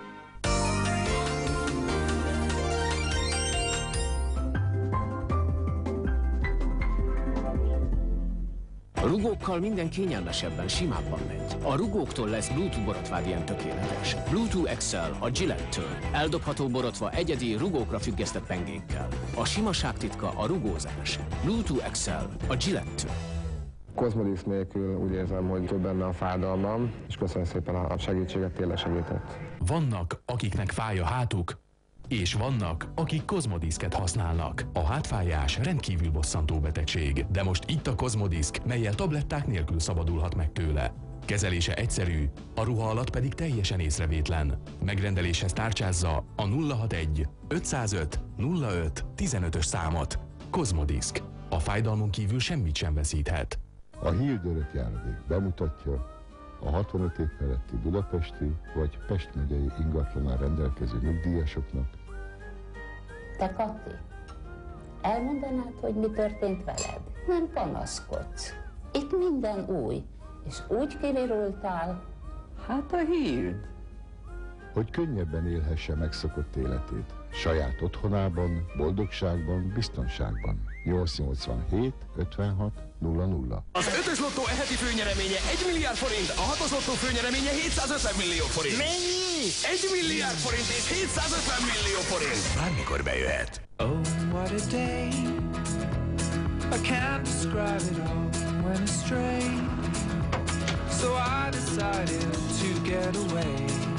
A rugókkal minden kényelmesebben, simábban megy. A rugóktól lesz Bluetooth borotvád ilyen tökéletes. Bluetooth Excel a Gillette-től. Eldobható borotva egyedi rugókra függesztett pengékkel. A simaság titka a rugózás. Bluetooth Excel a Gillette-től. Cosmodisc nélkül úgy érzem, hogy több benne a fájdalmam, és köszönöm szépen a segítséget, tényleg segített. Vannak, akiknek fáj a hátuk, és vannak, akik Cosmodisc-et használnak. A hátfájás rendkívül bosszantó betegség, de most itt a Cosmodisc, melyel tabletták nélkül szabadulhat meg tőle. Kezelése egyszerű, a ruha alatt pedig teljesen észrevétlen. Megrendeléshez tárcsázza a nulla hatvanegy ötszázöt nulla öt tizenötös számot. Cosmodisc. A fájdalmon kívül semmit sem veszíthet. A Hild örökjáradék bemutatja a hatvanöt év feletti budapesti vagy Pest megyei ingatlannal rendelkező nyugdíjasoknak. Te, Kati, elmondanád, hogy mi történt veled? Nem panaszkodsz. Itt minden új, és úgy kivirultál. Hát a Hild. Hogy könnyebben élhesse megszokott életét. Saját otthonában, boldogságban, biztonságban. nyolc nyolcvanhét ötvenhat nulla nulla. Az ötös lottó eheti főnyereménye egy milliárd forint, a hatos lottó főnyereménye hétszázötven millió forint. Mennyi? egy milliárd forint és hétszázötven millió forint. Bármikor bejöhet. Oh, what a day. I can't describe it all when astray. So I decided to get away.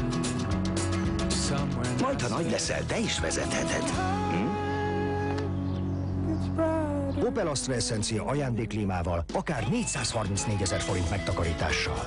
Majd, ha nagy leszel, te is vezetheted. Hm? Opel Astra Essencia ajándéklímával, akár négyszázharmincnégyezer forint megtakarítással.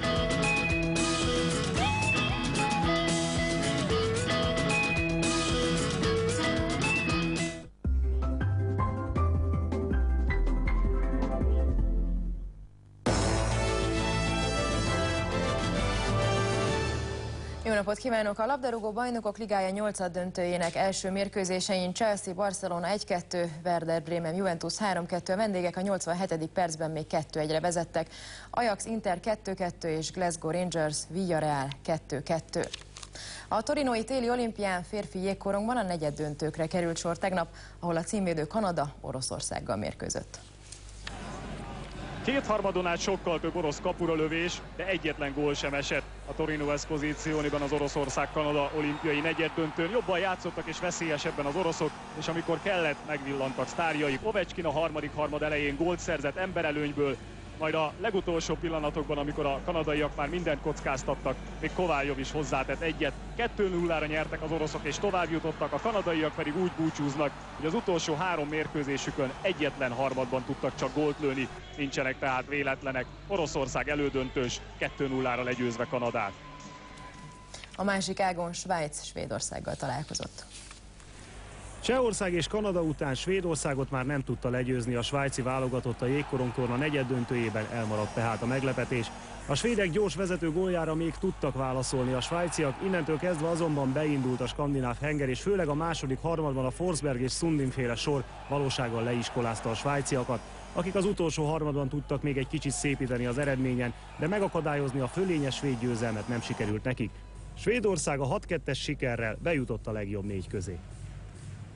Jó napot kívánok! A labdarúgó bajnokok ligája nyolcaddöntőjének első mérkőzésein Chelsea, Barcelona egy kettő, Werder Bremen, Juventus három kettő, a vendégek a nyolcvanhetedik percben még kettő egyre vezettek. Ajax Inter kettő kettő és Glasgow Rangers Villarreal kettő kettő. A torinói téli olimpián férfi jégkorongban a negyeddöntőkre került sor tegnap, ahol a címvédő Kanada Oroszországgal mérkőzött. Kétharmadon át sokkal több orosz kapuralövés, de egyetlen gól sem esett. A Torino Espositioniban az Oroszország-Kanada olimpiai negyeddöntőn jobban játszottak és veszélyesebben az oroszok, és amikor kellett, megvillantak sztárjaik. Ovechkin a harmadik harmad elején gólt szerzett emberelőnyből, majd a legutolsó pillanatokban, amikor a kanadaiak már mindent kockáztattak, még Kovályov is hozzátett egyet. kettő nullára nyertek az oroszok és tovább jutottak, a kanadaiak pedig úgy búcsúznak, hogy az utolsó három mérkőzésükön egyetlen harmadban tudtak csak gólt lőni, nincsenek tehát véletlenek. Oroszország elődöntős, kettő nullára legyőzve Kanadát. A másik ágon Svájc Svédországgal találkozott. Csehország és Kanada után Svédországot már nem tudta legyőzni a svájci válogatott, a jégkorongtorna negyeddöntőjében elmaradt tehát a meglepetés. A svédek gyors vezető góljára még tudtak válaszolni a svájciak, innentől kezdve azonban beindult a skandináv henger, és főleg a második harmadban a Forsberg és Sundin féle sor valósággal leiskolázta a svájciakat, akik az utolsó harmadban tudtak még egy kicsit szépíteni az eredményen, de megakadályozni a fölényes svéd győzelmet nem sikerült nekik. Svédország a hat kettes sikerrel bejutott a legjobb négy közé.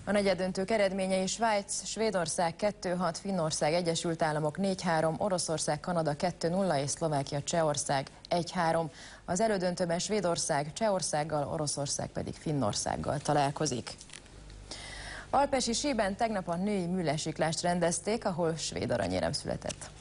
A negyeddöntők eredményei: Svájc, Svédország kettő hat, Finnország, Egyesült Államok négy három, Oroszország, Kanada kettő nulla és Szlovákia, Csehország egy három. Az elődöntőben Svédország Csehországgal, Oroszország pedig Finnországgal találkozik. Alpesi síben tegnap a női műlesiklást rendezték, ahol svéd aranyérem született.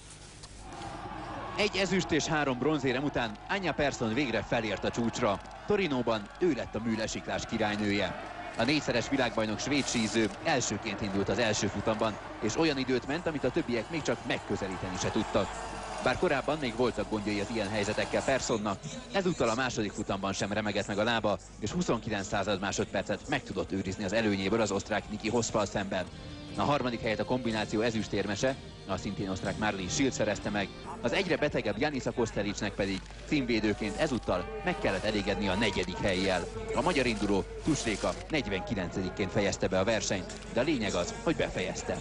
Egy ezüst és három bronzérem után Anja Persson végre felért a csúcsra. Torinóban ő lett a műlesiklás királynője. A négyszeres világbajnok svéd síző elsőként indult az első futamban, és olyan időt ment, amit a többiek még csak megközelíteni se tudtak. Bár korábban még voltak gondjai az ilyen helyzetekkel Perssonnak, ezúttal a második futamban sem remegett meg a lába, és huszonkilenc század másodpercet meg tudott őrizni az előnyéből az osztrák Niki Hosszfal szemben. A harmadik helyet a kombináció ezüstérmese, a szintén osztrák Marlene Schild szerezte meg, az egyre betegebb Janisa Kostelicsnek pedig címvédőként ezúttal meg kellett elégedni a negyedik hellyel. A magyar induló Tusréka negyvenkilencedikként fejezte be a versenyt, de a lényeg az, hogy befejezte.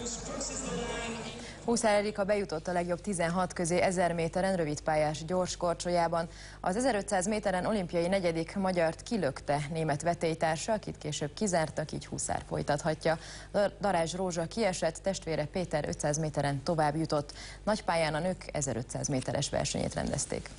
Huszár Erika bejutott a legjobb tizenhat közé ezer méteren rövidpályás gyors korcsolyában. Az ezerötszáz méteren olimpiai negyedik magyart kilökte német vetélytársa, akit később kizártak, így Huszár folytathatja. Darázs Rózsa kiesett, testvére Péter ötszáz méteren tovább jutott. Nagypályán a nők ezerötszáz méteres versenyét rendezték.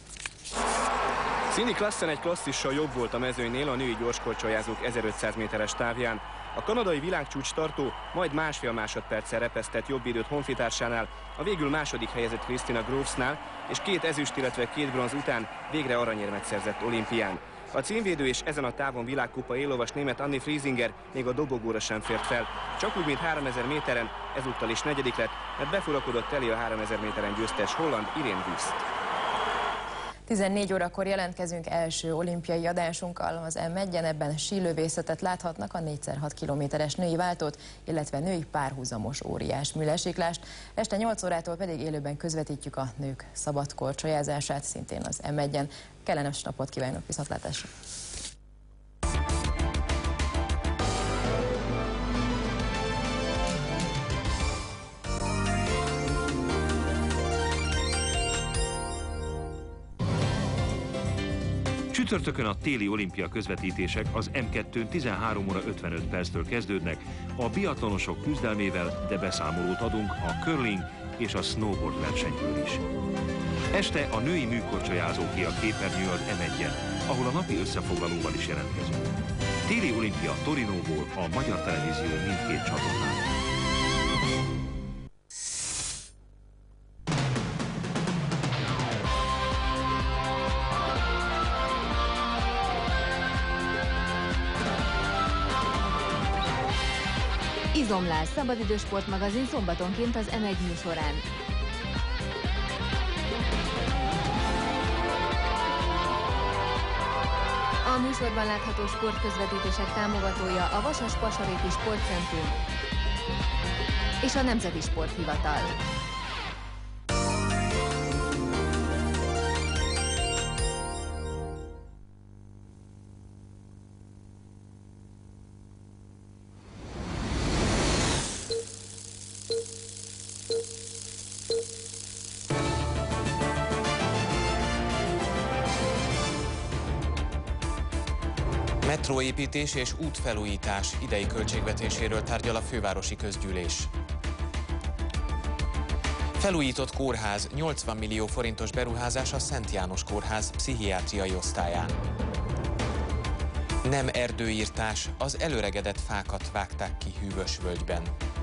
Cindy Klassen egy klasszissal jobb volt a mezőnynél a női gyorskorcsolyázók ezerötszáz méteres távján. A kanadai világcsúcs tartó majd másfél másodperccel repesztett jobb időt honfitársánál, a végül második helyezett Christina Grovesnál, és két ezüst, illetve két bronz után végre aranyérmet szerzett olimpián. A címvédő és ezen a távon világkupa élovas német Anni Friesinger még a dobogóra sem fért fel. Csak úgy, mint háromezer méteren, ezúttal is negyedik lett, mert befurakodott elé a háromezer méteren győztes holland Irene Wüst. tizennégy órakor jelentkezünk első olimpiai adásunkkal. Az em egyen ebben sílövészetet láthatnak, a négy szer hat kilométeres női váltót, illetve női párhuzamos óriás műlesiklást. Este nyolc órától pedig élőben közvetítjük a nők szabad korcsolyázását, szintén az em egyen. Kellemes napot kívánok, viszontlátásra! Csütörtökön a téli olimpia közvetítések az em kettőn tizenhárom óra ötvenöt perctől kezdődnek, a biatlonosok küzdelmével, de beszámolót adunk a curling és a snowboard versenyről is. Este a női műkorcsolyázóké a képernyő az em egyen, ahol a napi összefoglalóval is jelentkezünk. Téli olimpia Torinóból a Magyar Televízió mindkét csatornán. Izomlás, szabadidős sportmagazin szombatonként az em egy műsorán. A műsorban látható sportközvetítések támogatója a Vasas-Pasaréti Sportcentrum és a Nemzeti Sporthivatal. Metróépítés és útfelújítás idei költségvetéséről tárgyal a fővárosi közgyűlés. Felújított kórház, nyolcvan millió forintos beruházás a Szent János Kórház pszichiátriai osztályán. Nem erdőírtás, az előregedett fákat vágták ki Hűvös völgyben.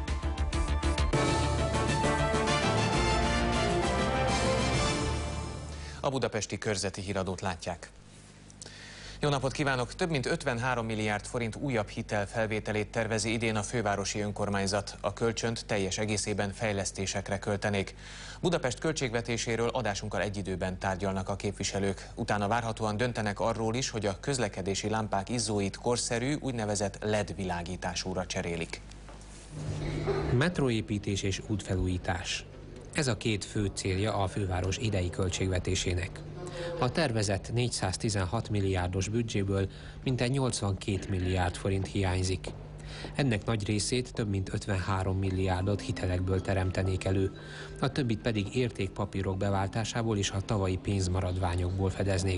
A budapesti körzeti híradót látják. Jó napot kívánok! Több mint ötvenhárom milliárd forint újabb hitel felvételét tervezi idén a fővárosi önkormányzat. A kölcsönt teljes egészében fejlesztésekre költenék. Budapest költségvetéséről adásunkkal egy időben tárgyalnak a képviselők. Utána várhatóan döntenek arról is, hogy a közlekedési lámpák izzóit korszerű, úgynevezett el é dé világításúra cserélik. Metróépítés és útfelújítás. Ez a két fő célja a főváros idei költségvetésének. A tervezett négyszáztizenhat milliárdos büdzséből mintegy nyolcvankét milliárd forint hiányzik. Ennek nagy részét, több mint ötvenhárom milliárdot hitelekből teremtenék elő, a többit pedig értékpapírok beváltásából és a tavalyi pénzmaradványokból fedeznék.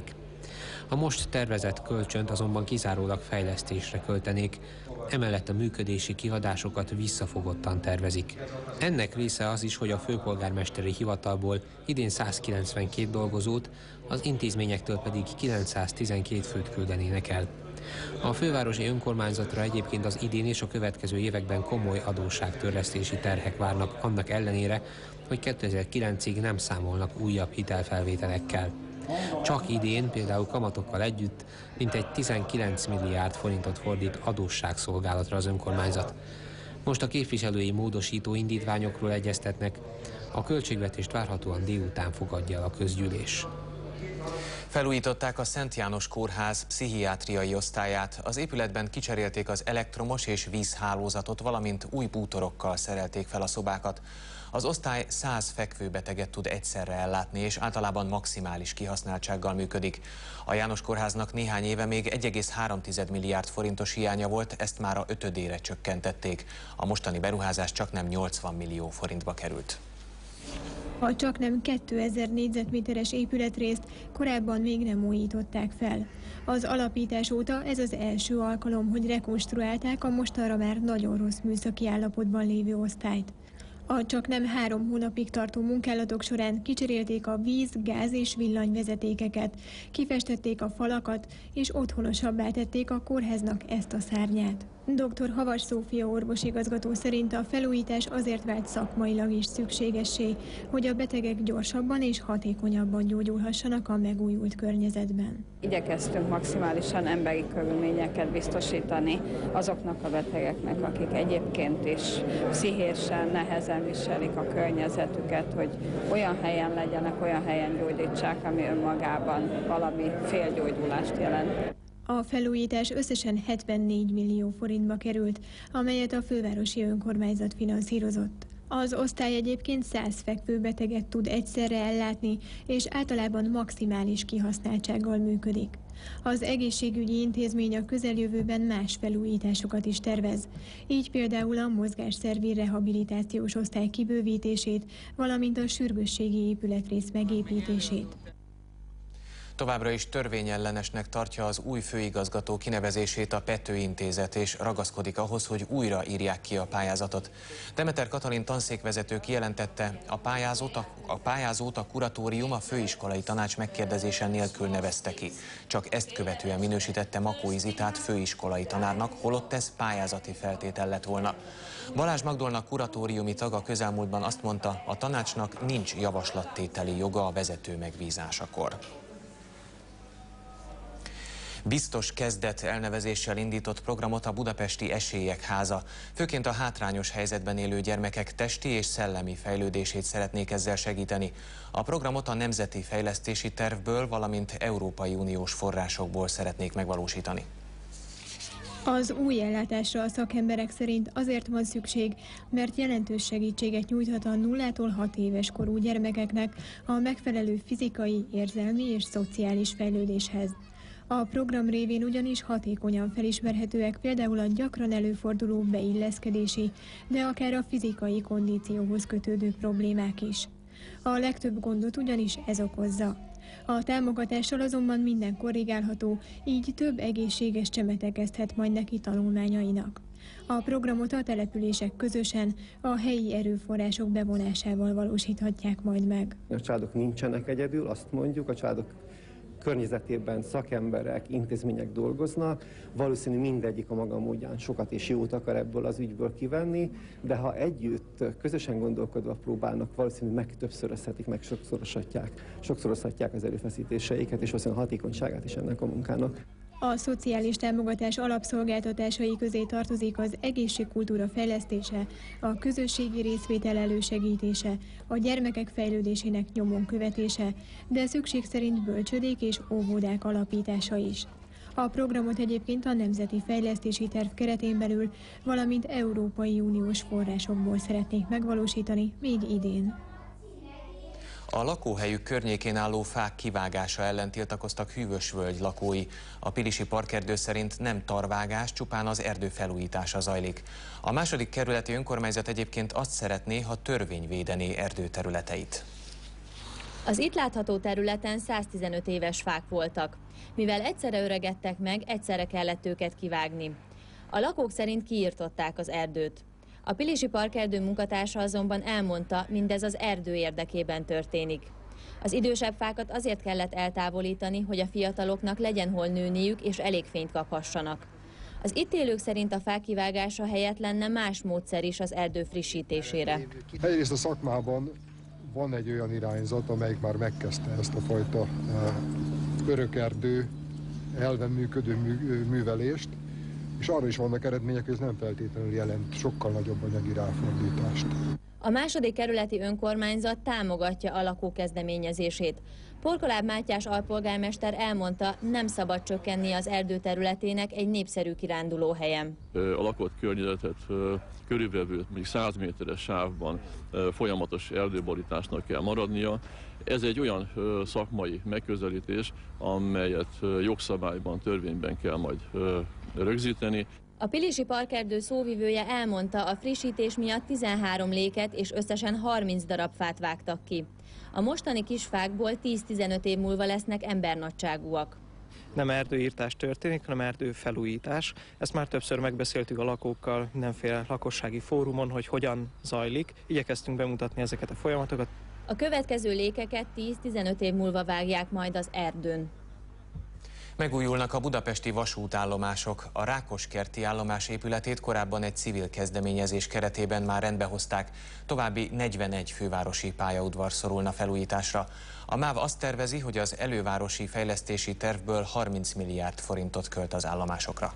A most tervezett kölcsönt azonban kizárólag fejlesztésre költenék, emellett a működési kiadásokat visszafogottan tervezik. Ennek része az is, hogy a főpolgármesteri hivatalból idén százkilencvenkét dolgozót, az intézményektől pedig kilencszáztizenkét főt küldenének el. A fővárosi önkormányzatra egyébként az idén és a következő években komoly adósságtörlesztési terhek várnak, annak ellenére, hogy kétezer-kilencig nem számolnak újabb hitelfelvételekkel. Csak idén, például kamatokkal együtt, mintegy tizenkilenc milliárd forintot fordít adósságszolgálatra az önkormányzat. Most a képviselői módosító indítványokról egyeztetnek, a költségvetést várhatóan délután fogadja el a közgyűlés. Felújították a Szent János Kórház pszichiátriai osztályát. Az épületben kicserélték az elektromos és vízhálózatot, valamint új bútorokkal szerelték fel a szobákat. Az osztály száz fekvőbeteget tud egyszerre ellátni, és általában maximális kihasználtsággal működik. A János Kórháznak néhány éve még egy egész három milliárd forintos hiánya volt, ezt már a ötödére csökkentették. A mostani beruházás csaknem nyolcvan millió forintba került. A csaknem kétezer négyzetméteres épületrészt korábban még nem újították fel. Az alapítás óta ez az első alkalom, hogy rekonstruálták a mostanra már nagyon rossz műszaki állapotban lévő osztályt. A csaknem három hónapig tartó munkálatok során kicserélték a víz, gáz és villanyvezetékeket, kifestették a falakat és otthonosabbá tették a kórháznak ezt a szárnyát. doktor Havas Szófia orvosigazgató szerint a felújítás azért vált szakmailag is szükségessé, hogy a betegek gyorsabban és hatékonyabban gyógyulhassanak a megújult környezetben. Igyekeztünk maximálisan emberi körülményeket biztosítani azoknak a betegeknek, akik egyébként is pszichésen nehezen viselik a környezetüket, hogy olyan helyen legyenek, olyan helyen gyógyítsák, ami önmagában valami félgyógyulást jelent. A felújítás összesen hetvennégy millió forintba került, amelyet a fővárosi önkormányzat finanszírozott. Az osztály egyébként száz fekvőbeteget tud egyszerre ellátni, és általában maximális kihasználtsággal működik. Az egészségügyi intézmény a közeljövőben más felújításokat is tervez, így például a mozgásszervi rehabilitációs osztály kibővítését, valamint a sürgősségi épületrész megépítését. Továbbra is törvényellenesnek tartja az új főigazgató kinevezését a Pető Intézet, és ragaszkodik ahhoz, hogy újra írják ki a pályázatot. Demeter Katalin tanszékvezető kijelentette, a pályázót a, a pályázót a kuratórium a főiskolai tanács megkérdezése nélkül nevezte ki. Csak ezt követően minősítette Makói Zitát főiskolai tanárnak, holott ez pályázati feltétel lett volna. Balázs Magdolnak kuratóriumi tag a közelmúltban azt mondta, a tanácsnak nincs javaslattételi joga a vezető megbízásakor. Biztos kezdet elnevezéssel indított programot a Budapesti Esélyek Háza. Főként a hátrányos helyzetben élő gyermekek testi és szellemi fejlődését szeretnék ezzel segíteni. A programot a Nemzeti Fejlesztési Tervből, valamint Európai Uniós forrásokból szeretnék megvalósítani. Az új ellátásra a szakemberek szerint azért van szükség, mert jelentős segítséget nyújthat a nullától hat éves korú gyermekeknek a megfelelő fizikai, érzelmi és szociális fejlődéshez. A program révén ugyanis hatékonyan felismerhetőek például a gyakran előforduló beilleszkedési, de akár a fizikai kondícióhoz kötődő problémák is. A legtöbb gondot ugyanis ez okozza. A támogatással azonban minden korrigálható, így több egészséges csemete kezdhet majd neki tanulmányainak. A programot a települések közösen a helyi erőforrások bevonásával valósíthatják majd meg. A családok nincsenek egyedül, azt mondjuk, a családok környezetében szakemberek, intézmények dolgoznak, valószínű mindegyik a maga módján sokat és jót akar ebből az ügyből kivenni, de ha együtt, közösen gondolkodva próbálnak, valószínű meg többszörözhetik, meg sokszorozhatják, sokszorozhatják az erőfeszítéseiket, és valószínűleg a hatékonyságát is ennek a munkának. A szociális támogatás alapszolgáltatásai közé tartozik az egészségkultúra fejlesztése, a közösségi részvétel elősegítése, a gyermekek fejlődésének nyomon követése, de szükség szerint bölcsödék és óvodák alapítása is. A programot egyébként a Nemzeti Fejlesztési Terv keretén belül, valamint Európai Uniós forrásokból szeretnék megvalósítani még idén. A lakóhelyük környékén álló fák kivágása ellen tiltakoztak Hűvösvölgy lakói. A pilisi parkerdő szerint nem tarvágás, csupán az erdő felújítása zajlik. A második kerületi önkormányzat egyébként azt szeretné, ha törvény védené erdőterületeit. Az itt látható területen száztizenöt éves fák voltak. Mivel egyszerre öregedtek meg, egyszerre kellett őket kivágni. A lakók szerint kiirtották az erdőt. A Pilisi Parkerdő munkatársa azonban elmondta, mindez az erdő érdekében történik. Az idősebb fákat azért kellett eltávolítani, hogy a fiataloknak legyen hol nőniük és elég fényt kaphassanak. Az itt élők szerint a fák kivágása helyett lenne más módszer is az erdő frissítésére. Egyrészt a szakmában van egy olyan irányzat, amelyik már megkezdte ezt a fajta örökerdő elven működő művelést, és arra is vannak eredmények, hogy ez nem feltétlenül jelent sokkal nagyobb anyagi ráfordítást. A második kerületi önkormányzat támogatja a lakók kezdeményezését. Porkoláb Mátyás alpolgármester elmondta, nem szabad csökkenni az erdő területének egy népszerű kirándulóhelyen. A lakott környezetet körülbelül mondjuk száz méteres sávban folyamatos erdőborításnak kell maradnia. Ez egy olyan szakmai megközelítés, amelyet jogszabályban, törvényben kell majd rögzíteni. A Pilisi Parkerdő szóvivője elmondta, a frissítés miatt tizenhárom léket és összesen harminc darab fát vágtak ki. A mostani kis fákból tíz-tizenöt év múlva lesznek embernagyságúak. Nem erdőírtás történik, hanem erdőfelújítás. Ezt már többször megbeszéltük a lakókkal mindenféle lakossági fórumon, hogy hogyan zajlik. Igyekeztünk bemutatni ezeket a folyamatokat. A következő lékeket tíz-tizenöt év múlva vágják majd az erdőn. Megújulnak a budapesti vasútállomások. A Rákoskerti állomás épületét korábban egy civil kezdeményezés keretében már rendbe hozták. További negyvenegy fővárosi pályaudvar szorulna felújításra. A MÁV azt tervezi, hogy az elővárosi fejlesztési tervből harminc milliárd forintot költ az állomásokra.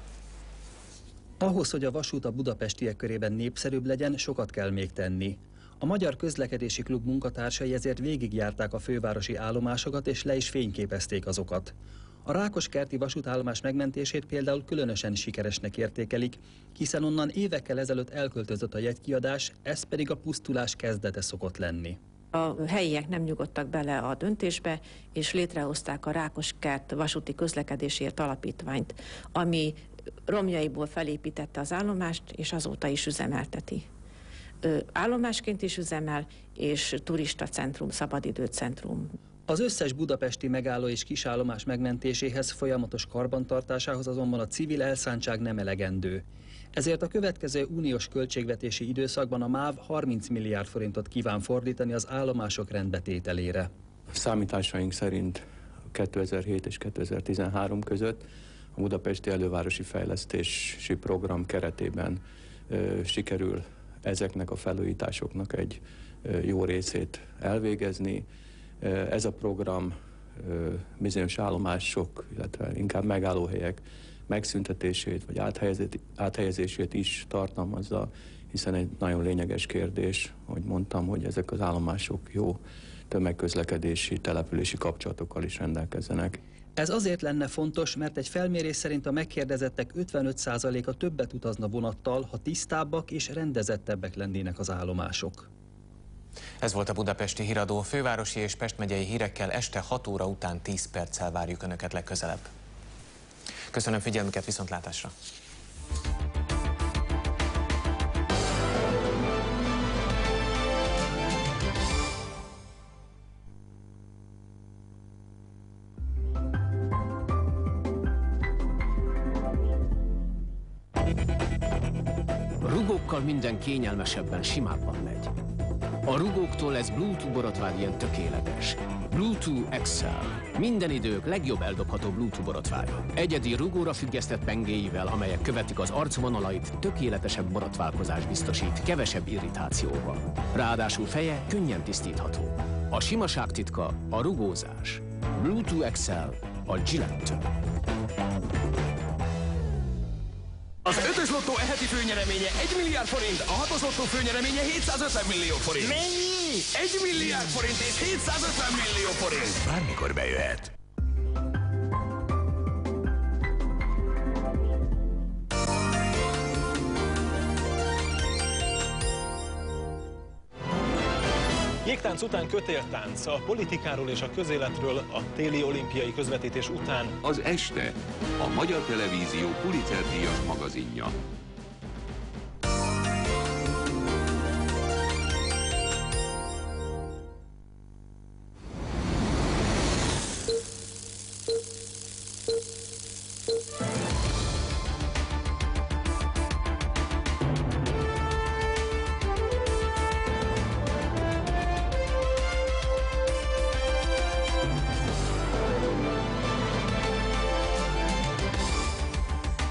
Ahhoz, hogy a vasút a budapestiek körében népszerűbb legyen, sokat kell még tenni. A Magyar Közlekedési Klub munkatársai ezért végigjárták a fővárosi állomásokat és le is fényképezték azokat. A Rákoskerti vasútállomás megmentését például különösen sikeresnek értékelik, hiszen onnan évekkel ezelőtt elköltözött a jegykiadás, ez pedig a pusztulás kezdete szokott lenni. A helyiek nem nyugodtak bele a döntésbe, és létrehozták a Rákoskert vasúti közlekedésért alapítványt, ami romjaiból felépítette az állomást, és azóta is üzemelteti. Állomásként is üzemel, és turistacentrum, szabadidőcentrum. Az összes budapesti megálló és kisállomás megmentéséhez, folyamatos karbantartásához azonban a civil elszántság nem elegendő. Ezért a következő uniós költségvetési időszakban a MÁV harminc milliárd forintot kíván fordítani az állomások rendbetételére. Számításaink szerint kétezer-hét és kétezer-tizenhárom között a Budapesti Elővárosi Fejlesztési Program keretében ö, sikerül ezeknek a felújításoknak egy ö, jó részét elvégezni. Ez a program bizonyos állomások, illetve inkább megállóhelyek megszüntetését vagy áthelyezését is tartalmazza, hiszen egy nagyon lényeges kérdés, hogy mondtam, hogy ezek az állomások jó tömegközlekedési, települési kapcsolatokkal is rendelkezzenek. Ez azért lenne fontos, mert egy felmérés szerint a megkérdezettek ötvenöt százaléka többet utazna vonattal, ha tisztábbak és rendezettebbek lennének az állomások. Ez volt a Budapesti Híradó. Fővárosi és Pest megyei hírekkel este hat óra után tíz perccel várjuk Önöket legközelebb. Köszönöm figyelmüket, viszontlátásra! Rugókkal minden kényelmesebben, simábban megy. A rugóktól lesz Bluetooth borotvád ilyen tökéletes. Bluetooth Excel. Minden idők legjobb eldobható Bluetooth borotvája. Egyedi rugóra függesztett pengéivel, amelyek követik az arcvonalait, tökéletesebb borotválkozás biztosít, kevesebb irritációval. Ráadásul feje könnyen tisztítható. A simaság titka a rugózás. Bluetooth Excel a Gillette-től. Az ötös lottó eheti főnyereménye egy milliárd forint, a hatos lottó főnyereménye hétszázötven millió forint. Mennyi? egy milliárd forint és hétszázötven millió forint. Bármikor bejöhet. Jégtánc után kötéltánc, a politikáról és a közéletről a téli olimpiai közvetítés után. Az este, a Magyar Televízió Pulitzer-díjas magazinja.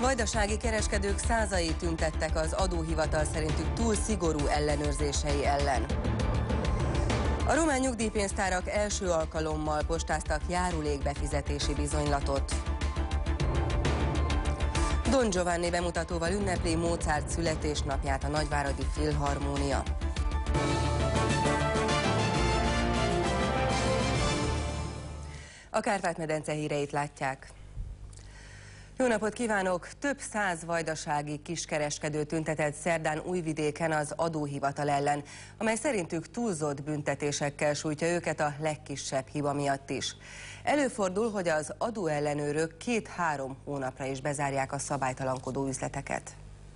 Vajdasági kereskedők százai tüntettek az adóhivatal szerintük túl szigorú ellenőrzései ellen. A román nyugdíjpénztárak első alkalommal postáztak járulékbefizetési bizonylatot. Don Giovanni bemutatóval ünnepli Mozart születésnapját a Nagyváradi Filharmónia. A Kárpát-medence híreit látják. Jó napot kívánok! Több száz vajdasági kiskereskedő tüntetett szerdán Újvidéken az adóhivatal ellen, amely szerintük túlzott büntetésekkel sújtja őket a legkisebb hiba miatt is. Előfordul, hogy az adóellenőrök két-három hónapra is bezárják a szabálytalankodó üzleteket.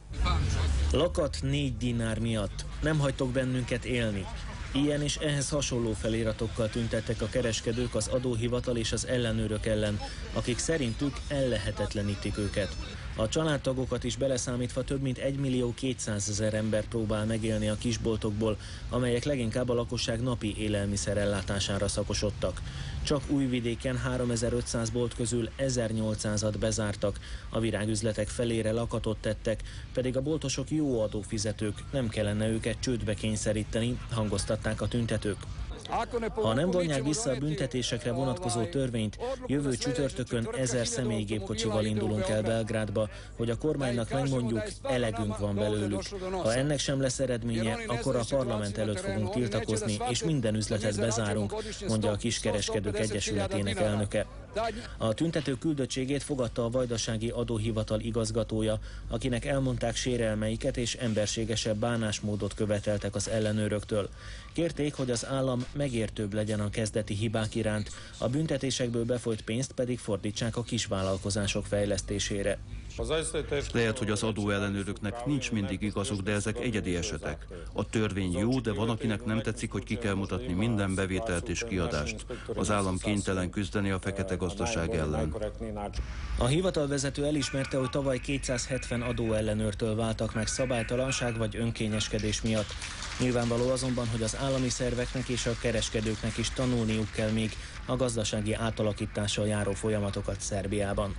Lakat négy dinár miatt. Nem hagytok bennünket élni. Ilyen és ehhez hasonló feliratokkal tüntettek a kereskedők az adóhivatal és az ellenőrök ellen, akik szerintük ellehetetlenítik őket. A családtagokat is beleszámítva több mint egymillió kétszázezer ember próbál megélni a kisboltokból, amelyek leginkább a lakosság napi élelmiszer ellátására szakosodtak. Csak Újvidéken háromezer-ötszáz bolt közül ezernyolcszázat bezártak, a virágüzletek felére lakatot tettek, pedig a boltosok jó adófizetők, nem kellene őket csődbe kényszeríteni, hangoztatták a tüntetők. Ha nem vonják vissza a büntetésekre vonatkozó törvényt, jövő csütörtökön ezer személygépkocsival indulunk el Belgrádba, hogy a kormánynak megmondjuk, elegünk van belőlük. Ha ennek sem lesz eredménye, akkor a parlament előtt fogunk tiltakozni, és minden üzletet bezárunk, mondja a Kiskereskedők Egyesületének elnöke. A tüntető küldöttségét fogadta a Vajdasági Adóhivatal igazgatója, akinek elmondták sérelmeiket és emberségesebb bánásmódot követeltek az ellenőröktől. Kérték, hogy az állam megértőbb legyen a kezdeti hibák iránt, a büntetésekből befolyt pénzt pedig fordítsák a kisvállalkozások fejlesztésére. Lehet, hogy az adóellenőröknek nincs mindig igazuk, de ezek egyedi esetek. A törvény jó, de van, akinek nem tetszik, hogy ki kell mutatni minden bevételt és kiadást. Az állam kénytelen küzdeni a fekete gazdaság ellen. A hivatalvezető elismerte, hogy tavaly kétszázhetven adóellenőrtől váltak meg szabálytalanság vagy önkényeskedés miatt. Nyilvánvaló azonban, hogy az állami szerveknek és a kereskedőknek is tanulniuk kell még a gazdasági átalakítással járó folyamatokat Szerbiában.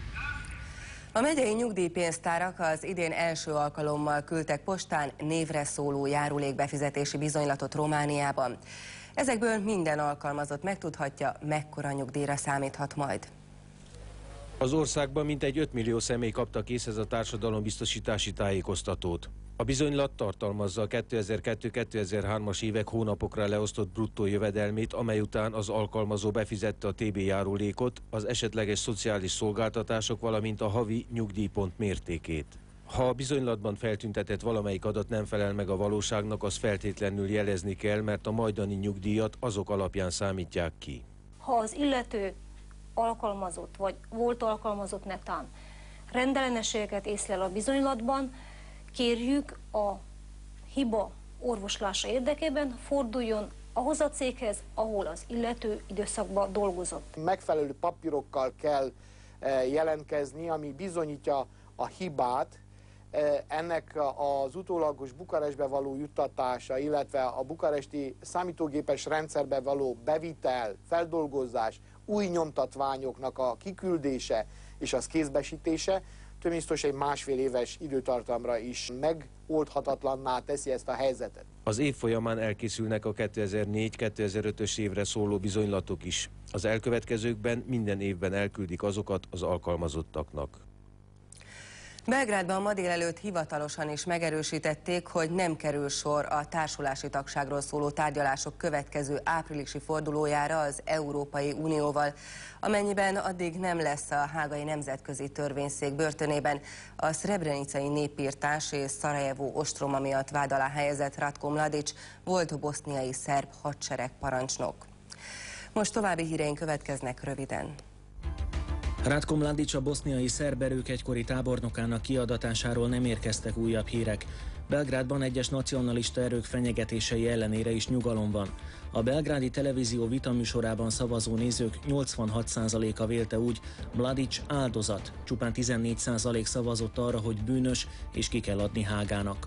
A megyei nyugdíjpénztárak az idén első alkalommal küldtek postán névre szóló járulékbefizetési bizonylatot Romániában. Ezekből minden alkalmazott megtudhatja, mekkora nyugdíjra számíthat majd. Az országban mintegy öt millió személy kapta készhez a társadalombiztosítási tájékoztatót. A bizonylat tartalmazza a kétezer-kettő kétezer-hármas évek hónapokra leosztott bruttó jövedelmét, amely után az alkalmazó befizette a té bé járulékot, az esetleges szociális szolgáltatások, valamint a havi nyugdíjpont mértékét. Ha a bizonylatban feltüntetett valamelyik adat nem felel meg a valóságnak, az feltétlenül jelezni kell, mert a majdani nyugdíjat azok alapján számítják ki. Ha az illető alkalmazott, vagy volt alkalmazott netán rendellenességeket észlel a bizonylatban, kérjük a hiba orvoslása érdekében forduljon ahhoz a céghez, ahol az illető időszakban dolgozott. Megfelelő papírokkal kell jelentkezni, ami bizonyítja a hibát. Ennek az utólagos Bukarestbe való juttatása, illetve a bukaresti számítógépes rendszerbe való bevitel, feldolgozás, új nyomtatványoknak a kiküldése és az kézbesítése több biztos egy másfél éves időtartamra is megoldhatatlanná teszi ezt a helyzetet. Az év folyamán elkészülnek a kétezer-négy kétezer-ötös évre szóló bizonylatok is. Az elkövetkezőkben minden évben elküldik azokat az alkalmazottaknak. Belgrádban ma délelőtt hivatalosan is megerősítették, hogy nem kerül sor a társulási tagságról szóló tárgyalások következő áprilisi fordulójára az Európai Unióval, amennyiben addig nem lesz a Hágai Nemzetközi Törvényszék börtönében a szrebrenicai népirtás és Szarajevó ostroma miatt vád alá helyezett Ratko Mladic volt boszniai szerb hadsereg parancsnok. Most további híreink következnek röviden. Ratko Mladic, a boszniai szerb erők egykori tábornokának kiadatásáról nem érkeztek újabb hírek. Belgrádban egyes nacionalista erők fenyegetései ellenére is nyugalom van. A belgrádi televízió vitaműsorában szavazó nézők nyolcvanhat százaléka vélte úgy, Mladic áldozat, csupán tizennégy százalék szavazott arra, hogy bűnös és ki kell adni Hágának.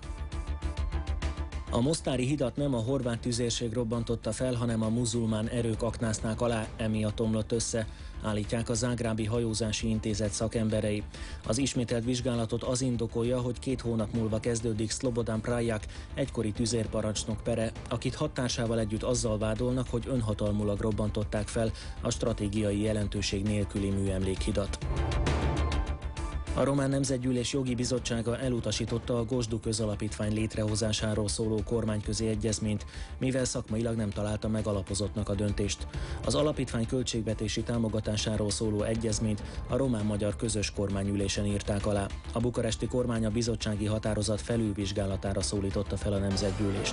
A mostári hidat nem a horvát tüzérség robbantotta fel, hanem a muzulmán erők aknáznák alá, emiatt omlott össze, állítják a Zágrábi Hajózási Intézet szakemberei. Az ismételt vizsgálatot az indokolja, hogy két hónap múlva kezdődik Slobodan Praljak, egykori tüzérparancsnok pere, akit hat társával együtt azzal vádolnak, hogy önhatalmulag robbantották fel a stratégiai jelentőség nélküli műemlékhidat. A Román Nemzetgyűlés Jogi Bizottsága elutasította a Gosdu Közalapítvány létrehozásáról szóló kormányközi egyezményt, mivel szakmailag nem találta megalapozottnak a döntést. Az alapítvány költségvetési támogatásáról szóló egyezményt a román-magyar közös kormányülésen írták alá. A bukaresti kormány a bizottsági határozat felülvizsgálatára szólította fel a Nemzetgyűlést.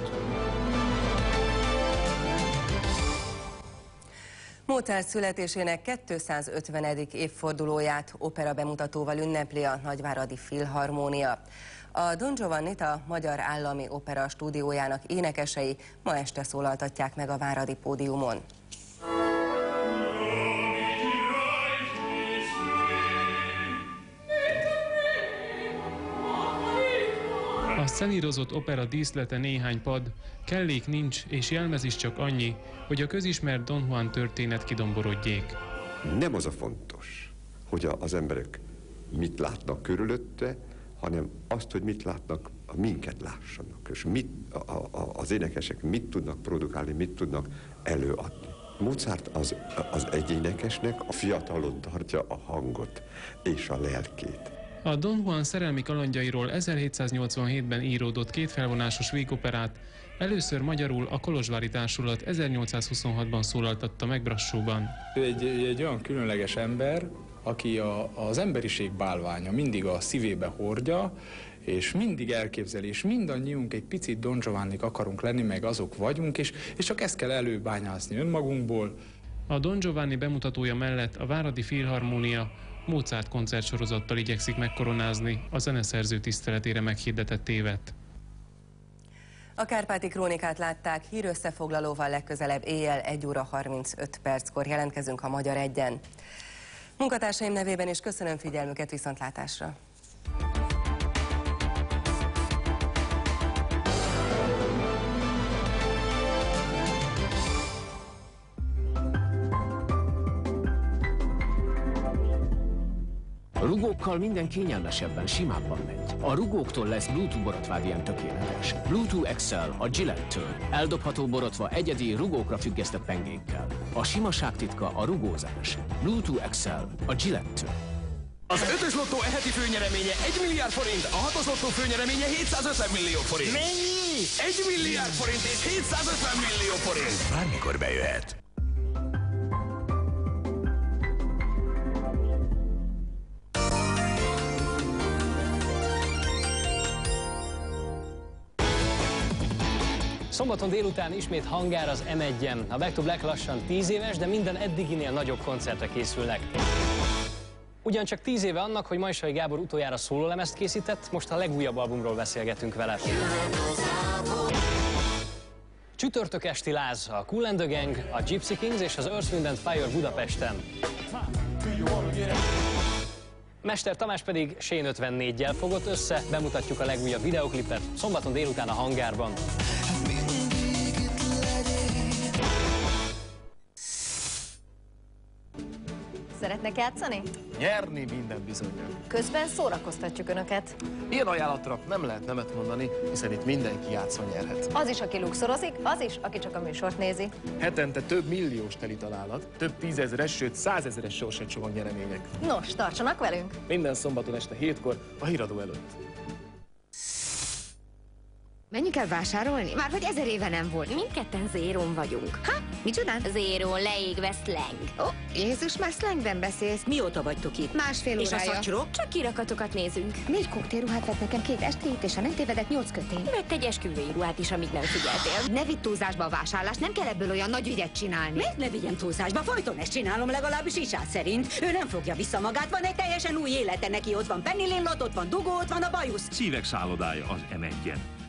Mozart születésének kétszázötvenedik évfordulóját opera bemutatóval ünnepli a Nagyváradi Filharmónia. A Don Giovannit a Magyar Állami Opera stúdiójának énekesei ma este szólaltatják meg a váradi pódiumon. A szenírozott opera díszlete néhány pad, kellék nincs és jelmez is csak annyi, hogy a közismert Don Juan történet kidomborodjék. Nem az a fontos, hogy az emberek mit látnak körülötte, hanem azt, hogy mit látnak, minket lássanak, és mit, a, a, az énekesek mit tudnak produkálni, mit tudnak előadni. Mozart az, az egy énekesnek a fiatalon tartja a hangot és a lelkét. A Don Juan szerelmi kalandjairól ezerhétszáznyolcvanhétben íródott kétfelvonásos vígoperát először magyarul a Kolozsvári Társulat ezernyolcszázhuszonhatban szólaltatta meg Brassóban. Ő egy, egy olyan különleges ember, aki a, az emberiség bálványa, mindig a szívébe hordja, és mindig elképzeli, és mindannyiunk egy picit Don Giovannik akarunk lenni, meg azok vagyunk, és, és csak ezt kell előbányászni önmagunkból. A Don Giovanni bemutatója mellett a Váradi Filharmónia Mozart koncertsorozattal igyekszik megkoronázni a zeneszerző tiszteletére meghirdetett évet. A Kárpáti Krónikát látták, hírösszefoglalóval legközelebb éjjel egy óra harmincöt perckor jelentkezünk a Magyar Egyen. Munkatársaim nevében is köszönöm figyelmüket, viszontlátásra! A rugókkal minden kényelmesebben, simábban megy. A rugóktól lesz Bluetooth borotvád ilyen tökéletes. Bluetooth Excel a Gillette-től. Eldobható borotva egyedi rugókra függesztett pengékkel. A simaság titka a rugózás. Bluetooth Excel a Gillette-től. Az ötös lottó eheti főnyereménye egy milliárd forint, a hatos lottó főnyereménye hétszázötven millió forint. Mennyi? egy milliárd forint és hétszázötven millió forint. Bármikor bejöhet. Szombaton délután ismét hangár az em egyen. A Back to Black lassan tíz éves, de minden eddiginél nagyobb koncertre készülnek. Ugyancsak tíz éve annak, hogy Majsai Gábor utoljára szólólemezt készített, most a legújabb albumról beszélgetünk vele. Csütörtök esti láz, a Kool and the Gang, a Gypsy Kings és az Earth, Wind and Fire Budapesten. Mester Tamás pedig Sén ötvennégyel fogott össze, bemutatjuk a legújabb videoklipet szombaton délután a hangárban. Szeretnek játszani? Nyerni minden bizonnyal. Közben szórakoztatjuk Önöket. Ilyen ajánlatra nem lehet nemet mondani, hiszen itt mindenki játszva nyerhet. Az is, aki luxorozik, az is, aki csak a műsort nézi. Hetente több milliós teli találat, több tízezeres, sőt százezeres sorsecsomag nyeremények. Nos, tartsanak velünk! Minden szombaton este hétkor a híradó előtt. Menjünk el vásárolni? Már hogy ezer éve nem volt. Mindketten zérón vagyunk. Ha? Micsodán? Zérón leégve szleng. Ó, oh, Jézus, már szlengben beszélsz. Mióta vagytok itt? Másfél órája. És a szatyrok? Csak kirakatokat nézünk. Négy koktélruhát vett nekem, két estét, és ha nem tévedek, nyolc kötény. Vett egy esküvői ruhát is, amíg nem figyeltél. Ne vidd túlzásba a vásárlást, nem kell ebből olyan nagy ügyet csinálni. Miért ne vigyem túlzásba? Folyton ezt csinálom, legalábbis Isát szerint. Ő nem fogja vissza magát, van egy teljesen új élete neki, ott van Penny Lane, ott van Dugó, ott van a bajusz. Szívek szállodája az em egyen.